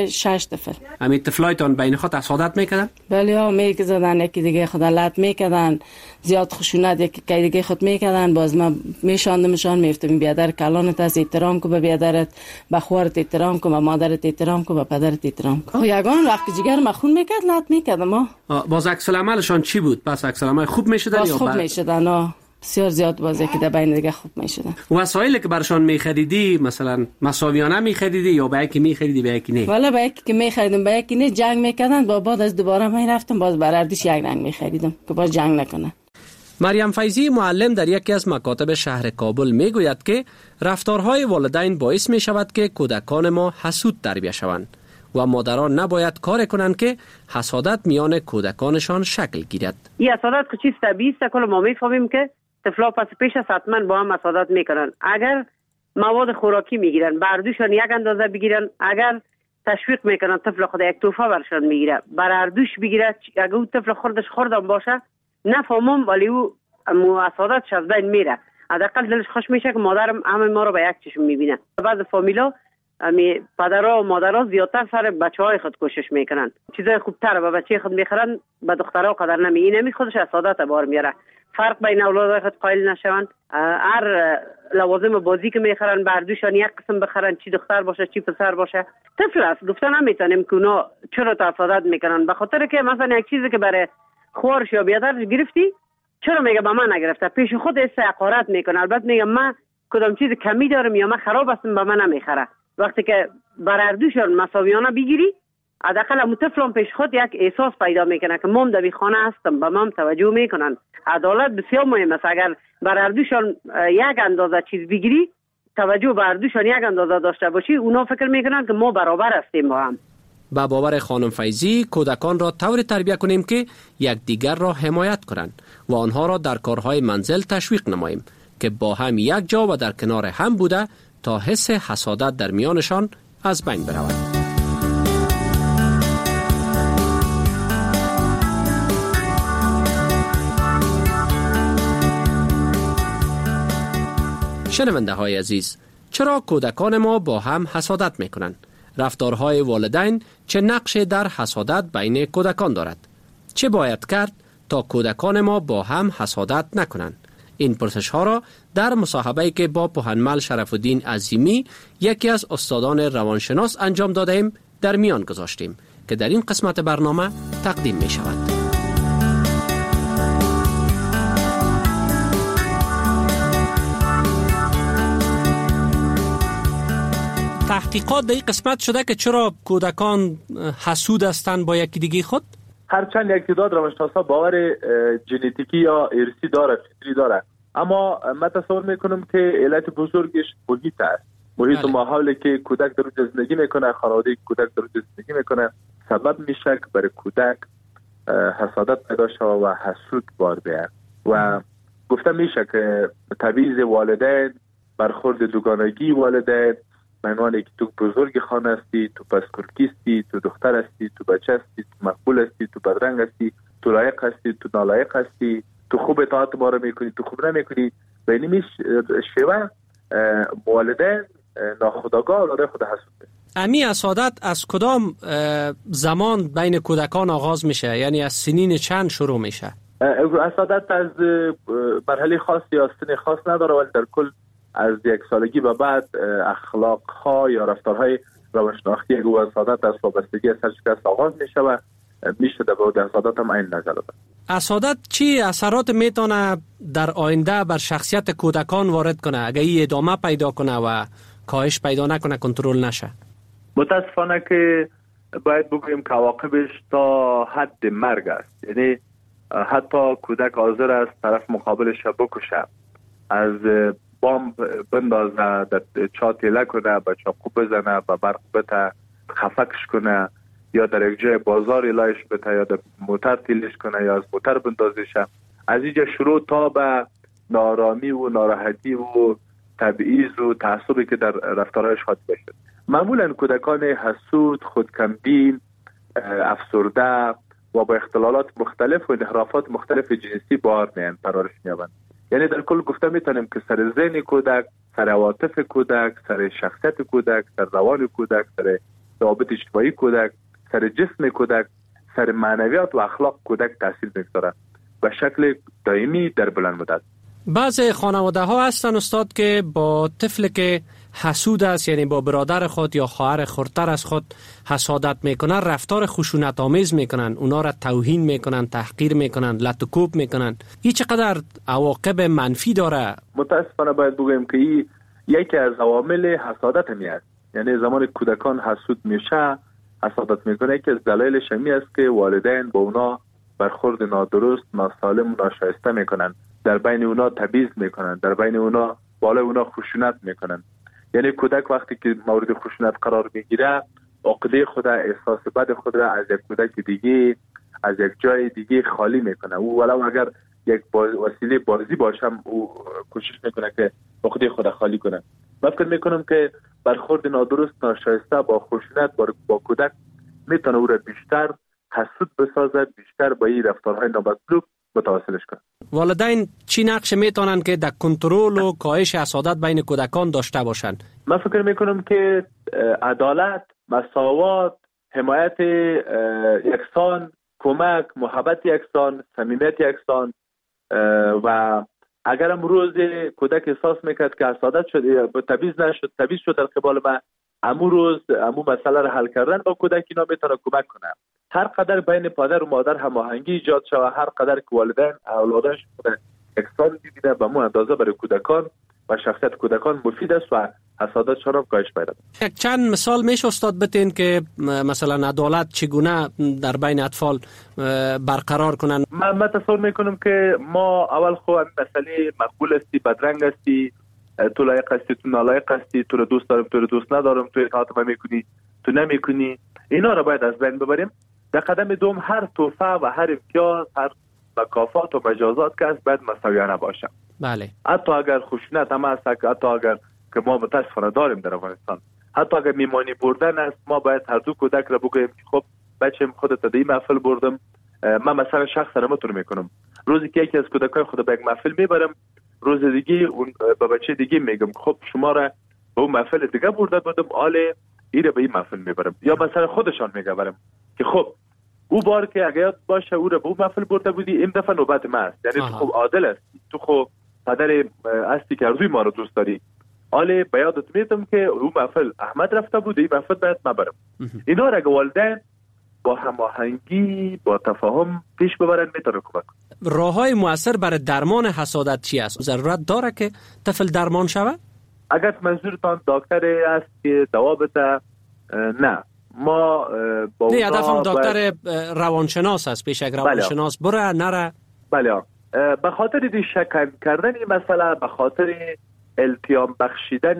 6 طفل. همین طفلایتان بین خود حسادت میکردن؟ بله ها، میکردن یکی دیگه خود لط میکردن، زیاد خشونت یکی دیگه خود میکردن. باز من میشاندمشان، میفتم بیادر کلانت از احترام کو به بیادرت، به خوارت احترام کو، به مادرت احترام کو، به پدرت احترام کو. یگان وقت جگر مخون میکرد لط میکردم. باز عکس العملشان چی بود؟ پس عکس العمل خوب میشدن یا خوب میشدن؟ بسیار زیاد بازی که در بین دیگه خوب میشدن. وسایلی که برشان میخریدی مثلا مساویانه میخریدی یا به یکی میخریدی به یکی نه؟ والا به یکی که میخریدم به یکی نه، جنگ میکردن. بعد از دوباره میرفتم باز بر اردیش یک رنگ میخریدم که باز جنگ نکنه. مریم فیضی معلم در یکی از مکاتب شهر کابل میگوید که رفتارهای والدین باعث میشود که کودکان ما حسود تربیت شوند و مادران نباید کار کنند که حسادت میان کودکانشان شکل گیرد. این حسادت که چیز طبیعی است، کل ما میفهمیم که طفلا پس پیش از حتما با هم حسادت میکنن. اگر مواد خوراکی میگیرن بردوشان یک اندازه بگیرن، اگر تشویق میکنن طفل خود یک توفه برشان میگیره بر اردوش بگیره، اگر او طفل خوردم باشه نفهمم ولی او حسادتش از بین میره. حداقل دلش خوش میشه که مادرم همه ما رو به یک چشم میبینه. بعض فامیلا پدرها و مادرها زیادتر سر بچهای خود کوشش میکنن، چیزای خوبتر به بچه خود میخرن، به دخترها قدر نمی خودش حسادت بار میاره. فرق بین اولاد خود قائل نشوند. هر لوازم بازی که میخرن بردوشان یک قسم بخرن، چی دختر باشه چی پسر باشه. طفل است، گفتن نمیتونیم که اونا چرا حسادت میکنن، به خاطر که مثلا یک چیزی که برای خوارش یا بیادرش گرفتی چرا میگه به من نگرفته، پیش خود حقارت میکنه. البته میگه من کدام چیز کمی دارم یا من خراب هستم به من نمیخره. وقتی که بر اردوشان مساویانه بگیری، حداقل هم طفلان پیش خود یک احساس پیدا میکنه که مام در خانه هستم، به مام توجه میکنن. عدالت بسیار مهم است. اگر بر اردوشان یک اندازه چیز بگیری، توجه بر اردوشان یک اندازه داشته باشی، اونا فکر میکنن که ما برابر هستیم با هم. با باور خانم فیضی کودکان را طوری تربیت کنیم که یکدیگر را حمایت کنند و آنها را در کارهای منزل تشویق نماییم که با هم یک جا و در کنار هم بوده تا حس حسادت در میانشان از بین برود. شنونده های عزیز، چرا کودکان ما با هم حسادت می کنند؟ رفتارهای والدین چه نقش در حسادت بین کودکان دارد؟ چه باید کرد تا کودکان ما با هم حسادت نکنند؟ این پرسش ها را در مصاحبه‌ای که با پوهنمل شرف الدین عظیمی یکی از استادان روانشناس انجام دادیم در میان گذاشتیم که در این قسمت برنامه تقدیم می شود. تحقیقات در این قسمت شده که چرا کودکان حسود هستند با یکی دیگه خود؟ هرچند یک تعداد روانشناسا باور ژنتیکی یا ارثی داره، فطری داره، اما من تصور میکنم که علت بزرگش محیط است. محیط و ماحولی که کودک در اونجا زندگی میکنه، خانواده کودک در اونجا زندگی میکنه، سبب میشه که برای کودک حسادت پیدا شود و حسود بار بیاد. و گفته میشه که تبعیض والدین، برخورد دوگانگی والدین، معنی که تو بزرگ خانه هستی، تو پسکرکی هستی، تو دختر هستی، تو بچه هستی، تو مقبول هستی، تو بدرنگ هستی، تو لایق هستی، تو نالایق هستی، تو خوب اطاعت ما رو میکنی، تو خوب نمیکنی. به این شیوه والدین ناخودآگاه داره خود حسود. امی حسادت از کدام زمان بین کودکان آغاز میشه؟ یعنی از سنین چند شروع میشه؟ حسادت از مرحله خاص یا سن خاص نداره، ولی در کل از 1 سالگی به بعد اخلاق ها یا رفتارهای روانشناختی حسادت از وابستگی سرشکست آغاز میشه و میشه در حسادت هم این نظر داره. حسادت چی اثرات میتونه در آینده بر شخصیت کودکان وارد کنه اگه این ادامه پیدا کنه و کاهش پیدا نکنه، کنترل نشه؟ متاسفانه که باید بگوییم که عواقبش تا حد مرگ است. یعنی حتی کودک حاضر است طرف مقابلش بکشه، از بمب بندازه، در چا تیله کنه، به چاقو بزنه، به برق بته، خفکش کنه، یا در یک جای بازار لایش بته، یا در موتر تیلش کنه، یا از موتر بندازش. از اینجا شروع تا به نارامی و ناراحتی و تبعیض و تعصبی که در رفتارهایش خاطر بشه. معمولا کودکان حسود، خودکمبین، افسرده و با اختلالات مختلف و انحرافات مختلف جنسی بار میان پرورش میابند. یعنی در کل گفته میتونیم که سر ذهن کودک سر عواطف کودک، سر شخصیت کودک، سر روان کودک، سر ضوابط اجتماعی کودک، سر جسم کودک، سر معنویات و اخلاق کودک تاثیر میگذاره به شکل دائمی در بلند مدت. بعض خانواده ها هستن استاد که با طفل که حسود است، یعنی با برادر خود یا خواهر خردتر از خود حسادت میکنن، رفتار خشونت آمیز میکنن، اونا را توهین میکنن، تحقیر میکنن، لط و کوب میکنن. این چقدر عواقب منفی داره؟ متاسفانه باید بگویم که این یکی از عوامل حسادت همی است. یعنی زمان کودکان حسود میشه، حسادت میکنه که دلایلش همی است که والدین با اونا برخورد نادرست، ناسالم و ناشایسته میکنن، در بین اونا تبعیض میکنن، در بین اونا بالای اونا خشونت میکنن. یعنی کودک وقتی که مورد خشونت قرار میگیره، عقده خود، احساس بد خود را از یک کودک دیگه، از یک جای دیگه خالی میکنه. او ولو اگر یک وسیله بازی باشه، او کوشش میکنه که عقده خود خالی کنه. من فکر میکنم که برخورد نادرست، ناشایسته با خشونت با کودک میتونه او را بیشتر حسود بسازد، بیشتر با این رفتارهای نامطلوب متواصلش کنه. والدین چی نقش میتونن که در کنترل و کاهش حسادت بین کودکان داشته باشن؟ من فکر میکنم که عدالت، مساوات، حمایت یکسان، کمک، محبت یکسان، صمیمیت یکسان و اگر امروز کودک احساس میکرد که حسادت شد، تبعیض شد در قبال من، امروز مسئله را حل کردن با کودک اینا میتونه کمک کنه. هر قدر بین پدر و مادر هماهنگی ایجاد شود، هر قدر که والدین اولادش یکسان ببینه، به مو اندازه برای کودکان و شخصیت کودکان مفید است و حسادتشان هم کاهش پیدا کنه. چند مثال میشه استاد بتین که مثلا عدالت چگونه در بین اطفال برقرار کنن؟ من تصور میکنم که ما اول خو مسئله مقبول استی، بدرنگ استی، تو لایق هستی، تو نالایق هستی، تو رو دوست دارم، تو رو دوست ندارم، تو اطاعت من میکنی، تو نمیکنی، اینا رو باید از بین ببریم. در قدم دوم هر تحفه و هر امتیاز، هر مکافات و مجازات که است باید مساویانه باشه. بله. حتی اگر خشونت هم است، حتی اگر که ما متاسفانه داریم در افغانستان، حتی اگر میمانی بردن است، ما باید هر دو کودک را بگوییم که خب بچه‌م خودت در این محفل بردم، من مثلا شخصا نمیتونم میکنم، روزی که یکی از کودکای خود به یک محفل میبرم، روز دیگه اون به بچه دیگه میگم خب شما را به اون محفل دیگه برده بودم، آله ایره به این محفل میبرم. یا مثلا خودشان میگم که خب او بار که اگه یاد باشه او را به اون محفل برده بودی، این دفعه نوبت ما است. یعنی تو خب عادل هستی، تو خب پدر هستی که ارزوی ما رو دوست داری، آله به یادت میتم که اون محفل احمد رفته بود، این محفل باید ما برم. اینا را اگه والدین با هماهنگی، با تفاهم پیش ببرن میتونه کمک کنه. راههای مؤثر برای درمان حسادت چی است؟ ضرورت داره که طفل درمان شود؟ اگر منظورتان دکتر است که دوا بده، نه، ما با نه، هدفم دکتر روانشناس است، پیش یک روانشناس بره نره. بله، به خاطر دی شکن کردن این مسئله، به خاطر التیام بخشیدن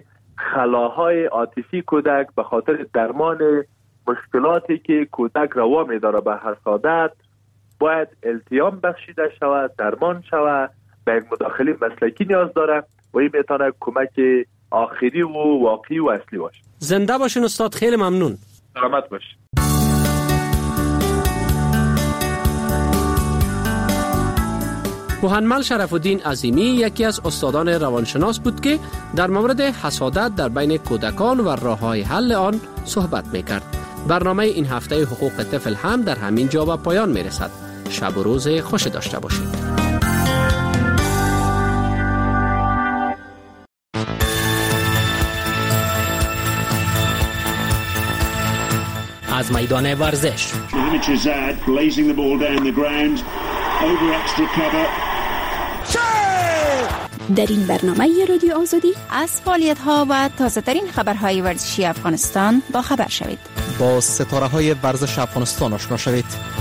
خلاهای عاطفی کودک، به خاطر درمان مشکلاتی که کودک روا می‌داره به حسادت، باید التیام بخشیده شود، درمان شود، به یک مداخله مسلکی نیاز داره و این میتونه کمک آخری و واقعی و اصلی باشه. زنده باشین استاد، خیلی ممنون. سلامت باش. محمد شرف الدین عظیمی یکی از استادان روانشناس بود که در مورد حسادت در بین کودکان و راه‌های حل آن صحبت می‌کرد. برنامه این هفته حقوق طفل هم در همین جا به پایان می‌رسد. شب و روز خوش داشته باشید. از میدان ورزش در این برنامه رادیو آزادی از فعالیت‌ها و تازه‌ترین خبرهای ورزشی افغانستان با خبر شوید. با ستاره‌های ورزش افغانستان آشنا شوید.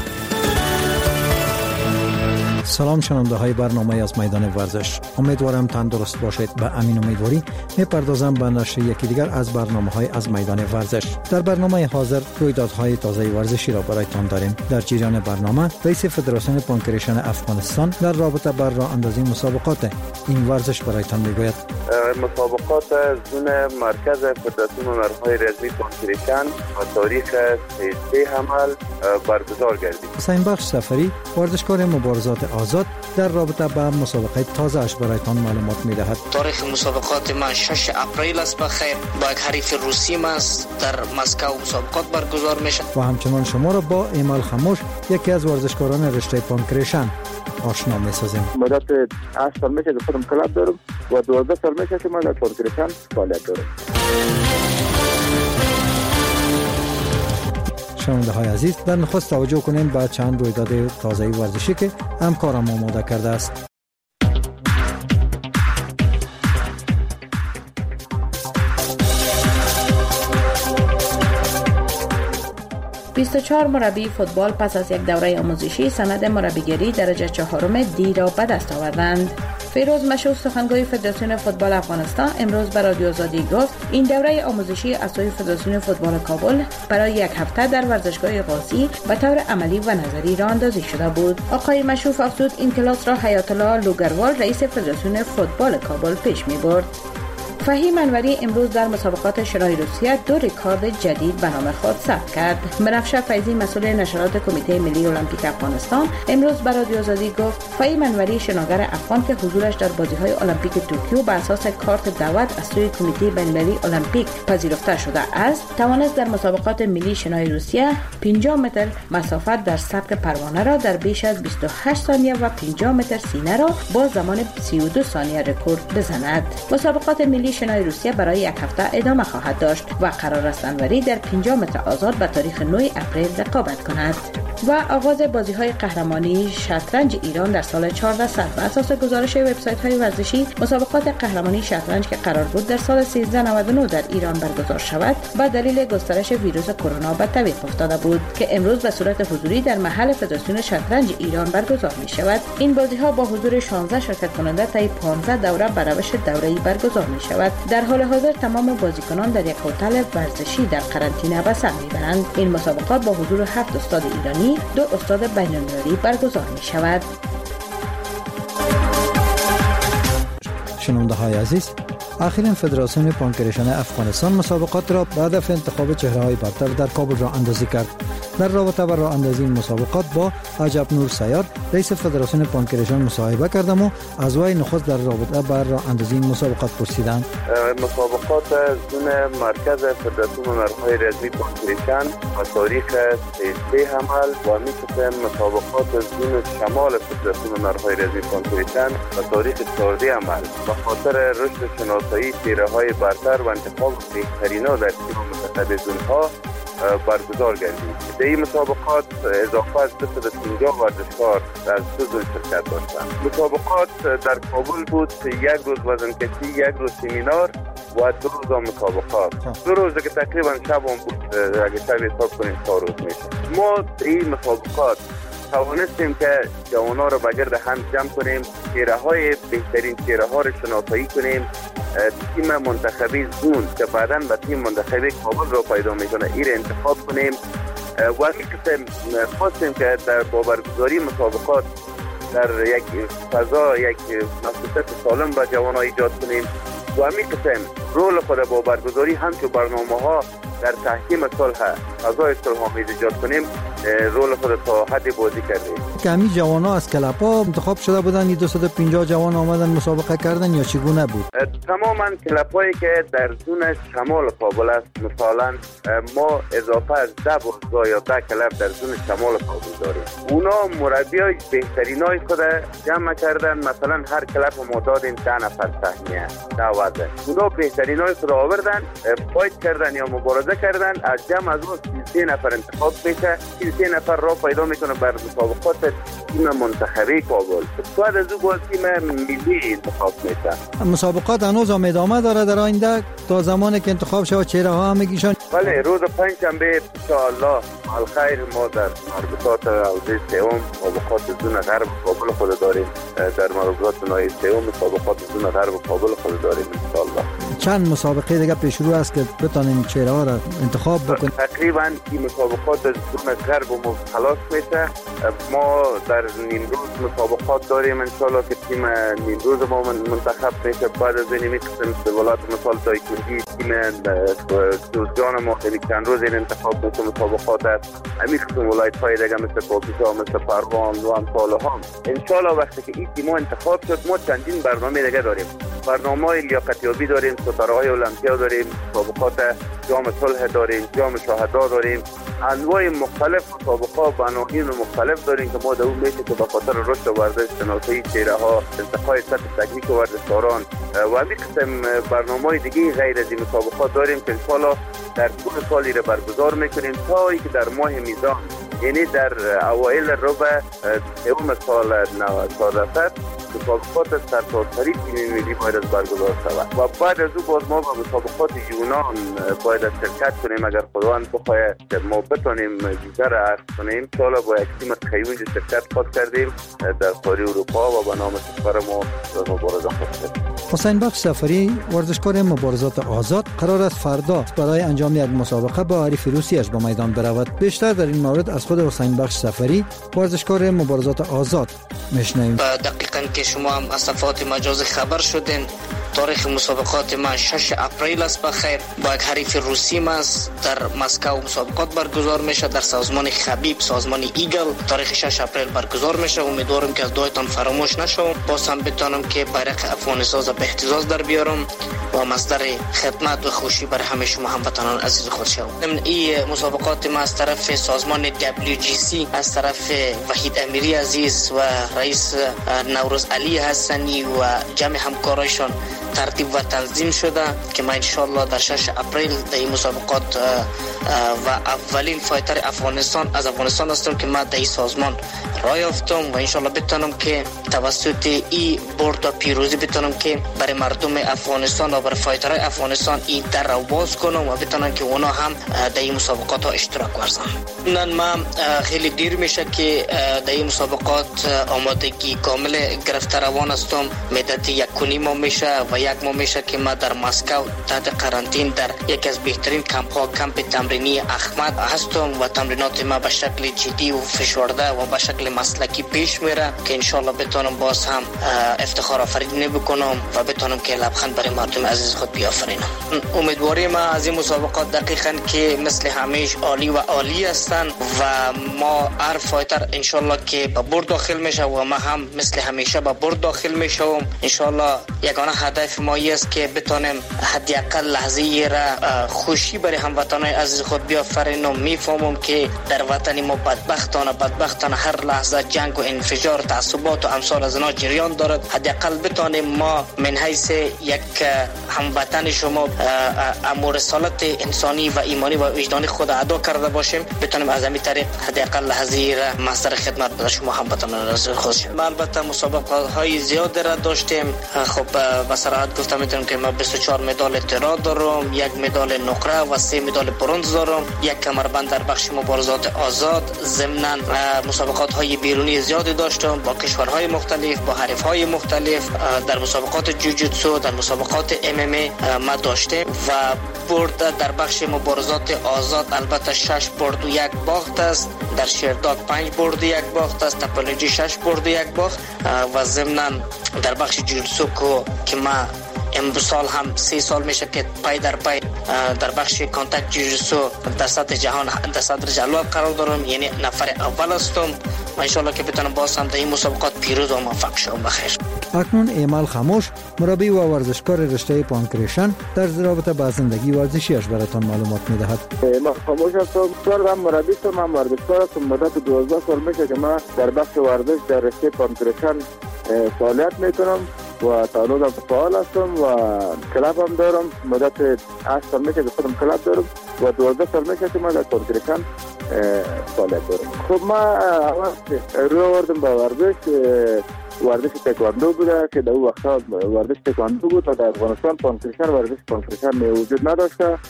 سلام شنونده های برنامه از میدان ورزش، امیدوارم تندرست باشید. به امین امیدواری میپردازم به نشر یکی دیگر از برنامه های از میدان ورزش. در برنامه حاضر رویدادهای تازه ورزشی را برایتان داریم. در جریان برنامه رئیس فدراسیون پانکریشن افغانستان در رابطه با راه اندازی مسابقات این ورزش برایتان میگوید. مسابقات زون مرکز فدراسیون هنرهای رزمی پانکریشن و تاریخ 13 حمل برگزار گردید. حسین بخش سفری ورزشکار مبارزات آزاد در رابطه با مسابقه تازه اش برایتان معلومات می‌دهد. تاریخ مسابقات ما 6 اپریل است بخیر. با یک حریف روسی ما در مسکو مسابقات برگزار میشه. و همچنان شما را با ایمال خموش یکی از ورزشکاران رشته پانکریشن آشنا می‌سازیم. مدت 8 سال میشه که خودم کلاب دارم و 12 سال میشه که من در پانکریشن فعالیت دارم. شنونده‌های عزیز، در نخست توجه کنیم به چند رویداد تازه ورزشی که همکارم آماده کرده است. 24 مربی فوتبال پس از یک دوره آموزشی سند مربیگری درجه 4 دی را به دست آوردند. فیروز مشهور سخنگوی فدراسیون فوتبال افغانستان امروز به رادیو آزادی گفت این دوره آموزشی از سوی فدراسیون فوتبال کابل برای یک هفته در ورزشگاه قاسی به طور عملی و نظری راه اندازی شده بود. آقای مشهور افزود این کلاس را حیات الله لوگروال رئیس فدراسیون فوتبال کابل پیش می برد. فهیم انوری امروز در مسابقات شورای روسیه 2 رکورد جدید به نام خود ثبت کرد. منفشه فیضی مسئول نشرات کمیته ملی المپیک افغانستان امروز به رادیو آزادی گفت فهیم انوری شناگر افغان که حضورش در بازی‌های المپیک توکیو به اساس کارت دعوت از سوی کمیته بین‌المللی المپیک پذیرفته شده است، توانست در مسابقات ملی شنای روسیه 50 متر مسافت در سبک پروانه را در بیش از 28 ثانیه و 50 متر سینه را با زمان 32 ثانیه رکورد بزند. مسابقات ملی شنای روسیه برای یک هفته ادامه خواهد داشت و قرار است انوری در 50 متر آزاد به تاریخ 9 اپریل رقابت کند. و آغاز بازی‌های قهرمانی شطرنج ایران در سال 1400 بر اساس گزارش وبسایت‌های ورزشی مسابقات قهرمانی شطرنج که قرار بود در سال 1399 در ایران برگزار شود به دلیل گسترش ویروس کرونا به تعویق افتاده بود که امروز به صورت حضوری در محل فدراسیون شطرنج ایران برگزار می‌شود. این بازی‌ها با حضور 16 شرکت کننده طی 15 دوره به روش دوره‌ای برگزار می‌شود. در حال حاضر تمام بازیکنان در یک هتل ورزشی در قرنطینه به سر می‌برند. این مسابقات با حضور 7 استاد ایرانی، 2 استاد بین‌المللی برگزار می‌شود. شنونده‌های عزیز، اخیراً فدراسیون پانکریشن افغانستان مسابقات را به هدف انتخاب چهره‌های برتر در کابل راه اندازی کرد. در رابطه با راه اندازی این مسابقات با عجب نور سیار رئیس فدراسیون پانکریشن مصاحبه کردم و از وی نخست در رابطه با راه اندازی این مسابقات پرسیدم. مسابقات زون مرکز فدراسیون هنرهای ریاضی پانکریشن و تاریخ 13 حمل و می‌شد مسابقات زون شمال فدراسیون هنرهای ریاضی پانکریشن و تاریخ 14 حمل به خاطر رشد شناسایی چهره‌های برتر و انتخاب بهترینا در تیم منتخب زونها برگزار گردید. در این مسابقات اضافه از 250 ورزشکار در 2 زون شرکت داشتند. مسابقات در کابل بود، 1 روز وزنکشی، 1 روز سمینار و 2 روز مسابقات. 2 روز که تقریبا شب بود، اگه شب حساب کنیم 4 روز میشه. ما این مسابقات توانستیم که جوانان را بگرد هم جمع کنیم، چهره‌های بهترین چهره‌ها را شناسایی کنیم، تیم منتخبی زون که بعداً به تیم منتخبی کابل را پیدا میکنه این را انتخاب کنیم و همین خواستیم که در برگزاری مسابقات در یک فضا یک مسئولیت سالم به جوانان ایجاد کنیم و همین قسم رول خود با برگزاری همچون برنامه‌ها در تحکیم صلح فضای صلح‌آمیز ایجاد کنیم رول خود تا حدی بازی کردیم. که همین جوان‌ها از کلب‌ها انتخاب شده بودن، 250 جوان آمدن مسابقه کردن یا چگونه بود؟ تماما کلب‌هایی که در زون شمال کابل است، مثلا ما اضافه از 10 باشگاه یا 10 کلب در زون شمال کابل داریم. اونا مربیای بهترینای خود جمع کردن، مثلا هر کلب ما دادیم 10 نفر سهمیه، 10 وزن. اونا بهترینای خود آوردن، فایت کردن یا مبارزه کردن، از جمع از اون 33 نفر انتخاب میشه، 33 نفر را پیدا میکنه بر مسابقات تیم منتخبی کابل. بعد از اون تیم ملی انتخاب میشه. مسابقات هنوز هم ادامه داره در آینده تا زمانی که انتخاب شود چهره ها همگیشان؟ بله، روز پنجشنبه ان شاء الله الخیر ما در مربوطات حوزه سوم مسابقات زون غرب کابل خود داریم. در مربوطات نهایی سوم مسابقات زون غرب کابل خود داریم ان شاء الله. چند مسابقه دیگه پیش رو است که بتونین چهره ها را انتخاب بکنید؟ تقریبا این مسابقات از زون غرب و خلاص میشه. ما در نیمروز مسابقات داریم ان شاء الله که تیم نیمروز ما منتخب میشه. بعد از این میقسم به ولایت مثال تایکوندی تیم جوزجان ما خیلی چند روز این انتخاب میشه مسابقات است. همین قسم ولایت های دیگه مثل پاکیزا مثل پروان و امثال هم ان شاء الله وقتی که این تیم انتخاب شد ما چندین برنامه دیگه داریم. برنامه لیاقتیابی داریم، ستاره‌های المپیا داریم، مسابقات جام صلح داریم، جام شهدا داریم، انواع مختلف مسابقات و عناوین مختلف داریم که ما در اون میشه که به خاطر رشد ورزش شناسی چهره‌ها، ارتقای سطح تکنیک ورزشکاران و همین قسم برنامه‌های دیگه غیر از این مسابقات داریم که ان شاء الله در طول سالی را برگزار میکنیم تا اینکه در ماه میزان یعنی در اوایل ربع سوم سال 1900 مسابقات سرتاسری تیم ملی باید برگزار شود و بعد از او باز ما به مسابقات یونان باید شرکت کنیم. اگر خداوند بخواهد که ما بتونیم ویزا را عرض کنیم ان شاءالله با یک تیم تخیلی شرکت خود کردیم در قاره اروپا و به نام کشور ما مبارزات خود. حسین بخش سفری ورزشکار مبارزات آزاد قرار است فردا برای انجام یک مسابقه با حریف روسیش به میدان برود. بیشتر در این مورد از خود حسین بخش سفری ورزشکار مبارزات آزاد میشنویم. دقیقاً که شما هم از صفحات مجازی خبر شدین تاریخ مسابقات ما 6 اپریل است. بخیر با یک حریف روسی است در مسکو مسابقات برگزار میشه در سازمان خبیب سازمان ایگل. تاریخ 6 اپریل برگزار میشه. امیدوارم که از دعایتان فراموش نشه. باز هم بتونم که بیرق افغانستان به اهتزاز در بیارم و مصدر خدمت و خوشی برای همه شما هموطنان عزیز خود شوم. این مسابقات ما از طرف سازمان WGC از طرف وحید امیری عزیز و رئیس نوروز علی حسنی و جمع همکارایشان ترتیب و تنظیم شده که ما انشالله در 6 اپریل در این مسابقات و اولین فایتر افغانستان از افغانستان هستم که ما در این سازمان رای یافتم و انشالله بتونم که توسط این برد و پیروزی بتونم که برای مردم افغانستان و برای فایترهای افغانستان این در رو باز کنم و بتونم که اونا هم در این مسابقات ها اشتراک ورزن. ما خیلی دیر میشه که در این مسابقات آمادگی کامل گرفته روان هستم. مدت 1.5 ماه میشه و 1 ماه میشه که ما در مسکو تحت قرنطینه در یکی از بهترین کمپ تمرینی احمد هستم و تمرینات ما به شکل جدی و فشرده و به شکل مسلکی پیش میره که انشالله بتونم باز هم افتخار آفرینی بکنم و بتونم که لبخند برای مردم عزیز خود بیافرینم. امیدواریم از این مسابقات دقیقاً که مثل همیشه عالی و عالی هستن و ما هر فایتر انشالله که به برد داخل میشه و ما هم مثل همیشه به برد داخل میشم. انشالله یگانه هدف ما است که بتونیم حداقل لحظه را خوشی برای هموطنان عزیز خود بیافرینم. میفهمم که در وطن ما بدبختانه هر لحظه جنگ و انفجار تعصبات و امثال از اینا جریان دارد. حداقل بتونیم ما من حیث یک هموطن شما امور رسالت انسانی و ایمانی و وجدانی خود ادا کرده باشیم بتونیم از همین طریق حداقل لحظه را مصدر خدمت به شما هموطنان عزیز خود شیم. البته مسابقات های زیاد را داشتیم. خب به صراحت گفتم میتونم که ما 24 مدال طلا دارم، 1 مدال نقره و 3 مدال برنز دارم، 1 کمربند در بخش مبارزات آزاد. ضمن مسابقات های بیرونی زیادی داشتم با کشورهای مختلف با حریفهای مختلف. در مسابقات جوجوتسو در مسابقات MMA ما داشتیم و برد در بخش مبارزات آزاد البته 6 برد و 1 باخت است. در شیرداگ 5 برد و 1 باخت است. تپلوجی 6 برد و 1 باخت و ضمن در بخش جوجوتسو که ما امسال هم 3 سال میشه که پای در پای در بخش کانتاکت جوجوتسو در سطح جهان در صدر جدول قرار دارم، یعنی نفر اول هستم و ان شاء الله که بتونم باز هم در این مسابقات پیروز و موفق شوم. بخیر. اکنون ایمال خاموش مربی و ورزشکار رشته پانکریشن در رابطه با زندگی ورزشیش براتون معلومات میدهد. ایمال خاموش هستم. من مربی هستم، من ورزشکار هستم. مدت 12 سال میشه که من در بخش ورزش در رشته پانکریشن فعالیت میکنم و تا الان فعال هستم و کلاب هم دارم. مدت 8 سال میشه که خودم کلاب دارم و 12 سال میشه که من در پانکریشن فعالیت دارم. خب ما اول روی آوردم با ورزش تکواندو بوده که در اون وقتا ورزش تکواندو بود و در افغانستان ورزش پانکریشن موجود نداشته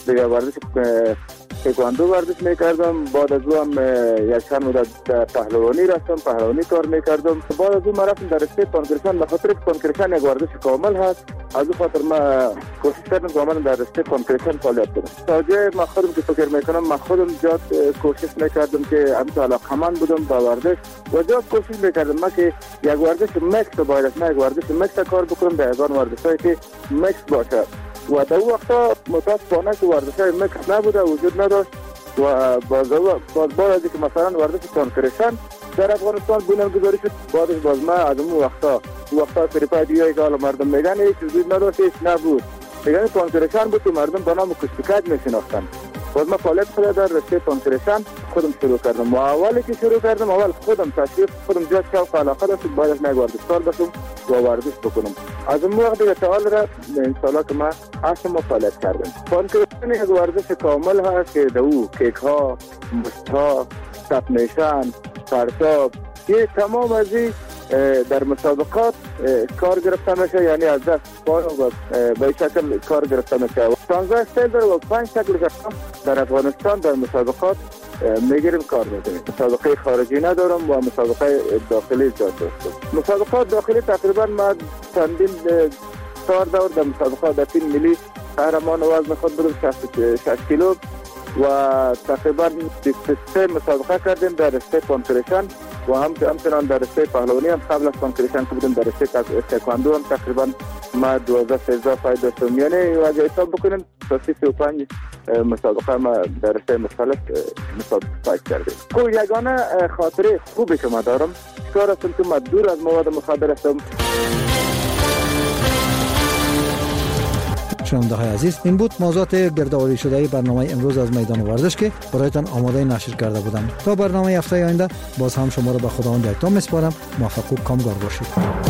دیگه ورزش تکواندو ورزش میکردم. بعد از او هم یک چند مدت پهلوانی رفتم، پهلوانی کار میکردم. بعد از او من رفتم در رشته پانکرشن، به خاطر پانکرشن یک ورزش کامل هست، از او خاطر من کوشش کردم که من در رشته پانکرشن فعالیت کنم. تا جای من خودم که فکر میکنم، من خودم زیاد کوشش میکردم که همین علاقه‌مند بودم با ورزش و زیاد کوشش میکردم من که یک ورزش مکس باید، من یک ورزش مکس کار بکنم، در یگان ورزشایی که مکس باشه. و در اون وقتا متاسفانه که ورزش‌های مکس نبوده، وجود نداشت و باز از که مثلا ورزش پانکرشن در افغانستان بنیانگذاری شد. بعدش باز من از اون وقتا فریپای دیگه که حالا مردم میگن هیچ وجود نداشت، هیچ نبود، میگن پانکرشن بود که مردم به نام کشتیکج میشناختن. باز من فعالیت خود در رشته پانکرشن خودم شروع کردم و اولی که شروع کردم اول خودم تشویق خودم زیاد شوق علاقه داشت باید از من ورزشکار بشم و ورزش بکنم. از اون وقت دیگه تعال را انشاءالله که من 8 ماه فعالیت کردم. پانکرشن یک ورزش کامل هست که دو کیک ها، مشت ها، تپنیشن، پرتاب، یه تمام از در مسابقات کار گرفته میشه، یعنی از دست پای و به شکل کار گرفته میشه. 16 استایل داره و 5 شکل در افغانستان در مسابقات میگیریم کار میکنیم. مسابقه خارجی ندارم و مسابقه داخلی زیاد داشتم. مسابقات داخلی تقریبا ما چندین 4 دور در مسابقات در تیم ملی قهرمان وزن خود بودم 66 کیلو و تقریبا 23 مسابقه کردیم در رشته پانکرشن و همچنان در رشته پهلوانی هم قبل از پانکرشن که بودیم در رشته تکواندو هم تقریبا ما 12-13 فاید داشتم. یعنی اگه حساب بکنیم تا 35 مسابقه ما در رشته مختلف مسابقه فاید کردیم. یگانه خاطره خوبی که ما دارم کار هستم که ما دور از مواد مخدر هستم. شنونده های عزیز، این بود موضوعات گردآوری شده برنامه امروز از میدان ورزش که برایتان آماده نشر کرده بودم. تا برنامه هفته آینده باز هم شما را به خداوند یکتا میسپارم. موفق و کامگار باشید.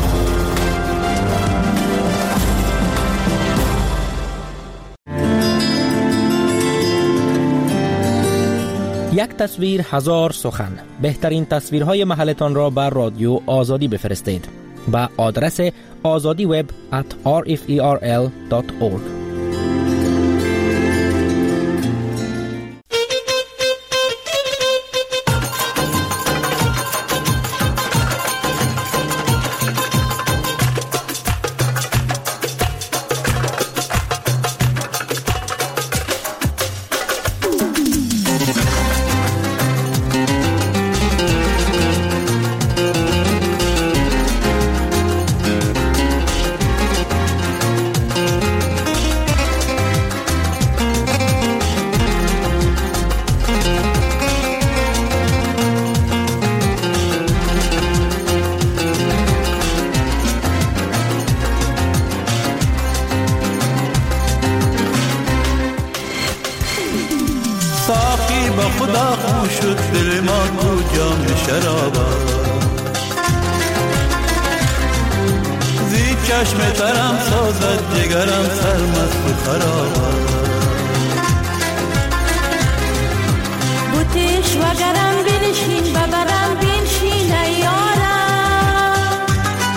یک تصویر هزار سخن. بهترین تصویرهای محلتان را بر رادیو آزادی بفرستید با آدرس azadiweb@rferl.org. خدا خو شد دل ما تو جام شرابا زی چشم ترم سازد جگرم سرمست خرابا بوتیش وگرم بنشین ببرم بنشین ایارم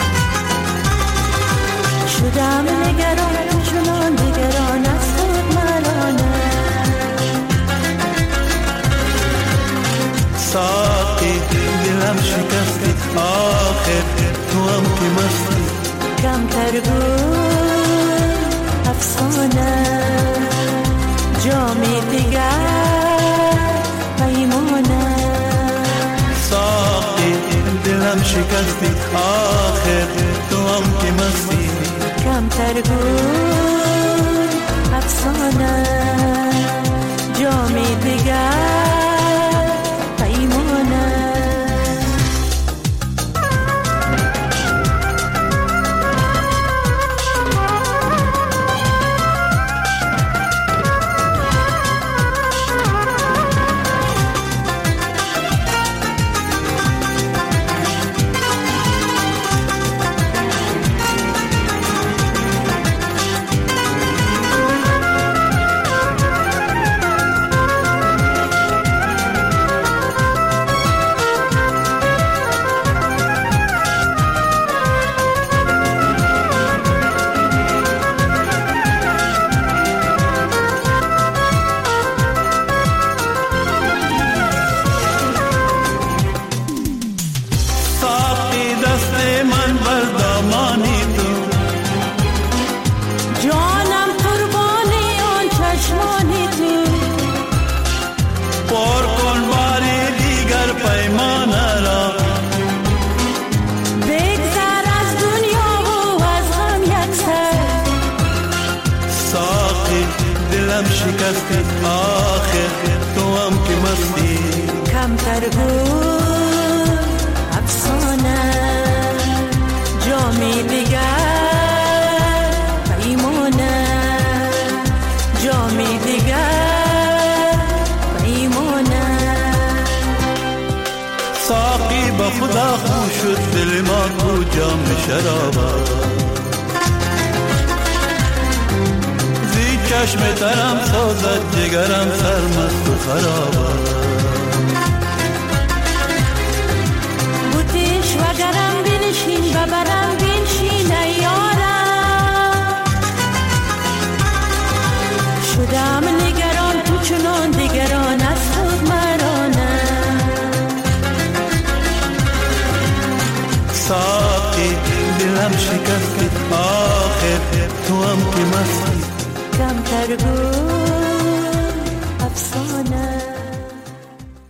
شدم نگران چنان نگران از خود مرانم ساقی دلم شکستی آخر تو هم که مستی کمتر بود افسانه جامی دیگر پیمانه ساقی دلم شکستی آخر تو هم که مستی کمتر بود افسانه جامی دیگر کمتر بود افسانه جامی دیگر پیمانه جامی دیگر پیمانه ساقی با خدا خو شد دل ما کو جام شرابا زی چشم ترم سازد جگرم سرمست و خرابا بوتیش و گرم بنشین و برم بنشین ایارم شدم نگران تو چنان دیگران از خود مرانه ساقی دلم شکستی آخر تو هم که مستی کمتر بود افسانه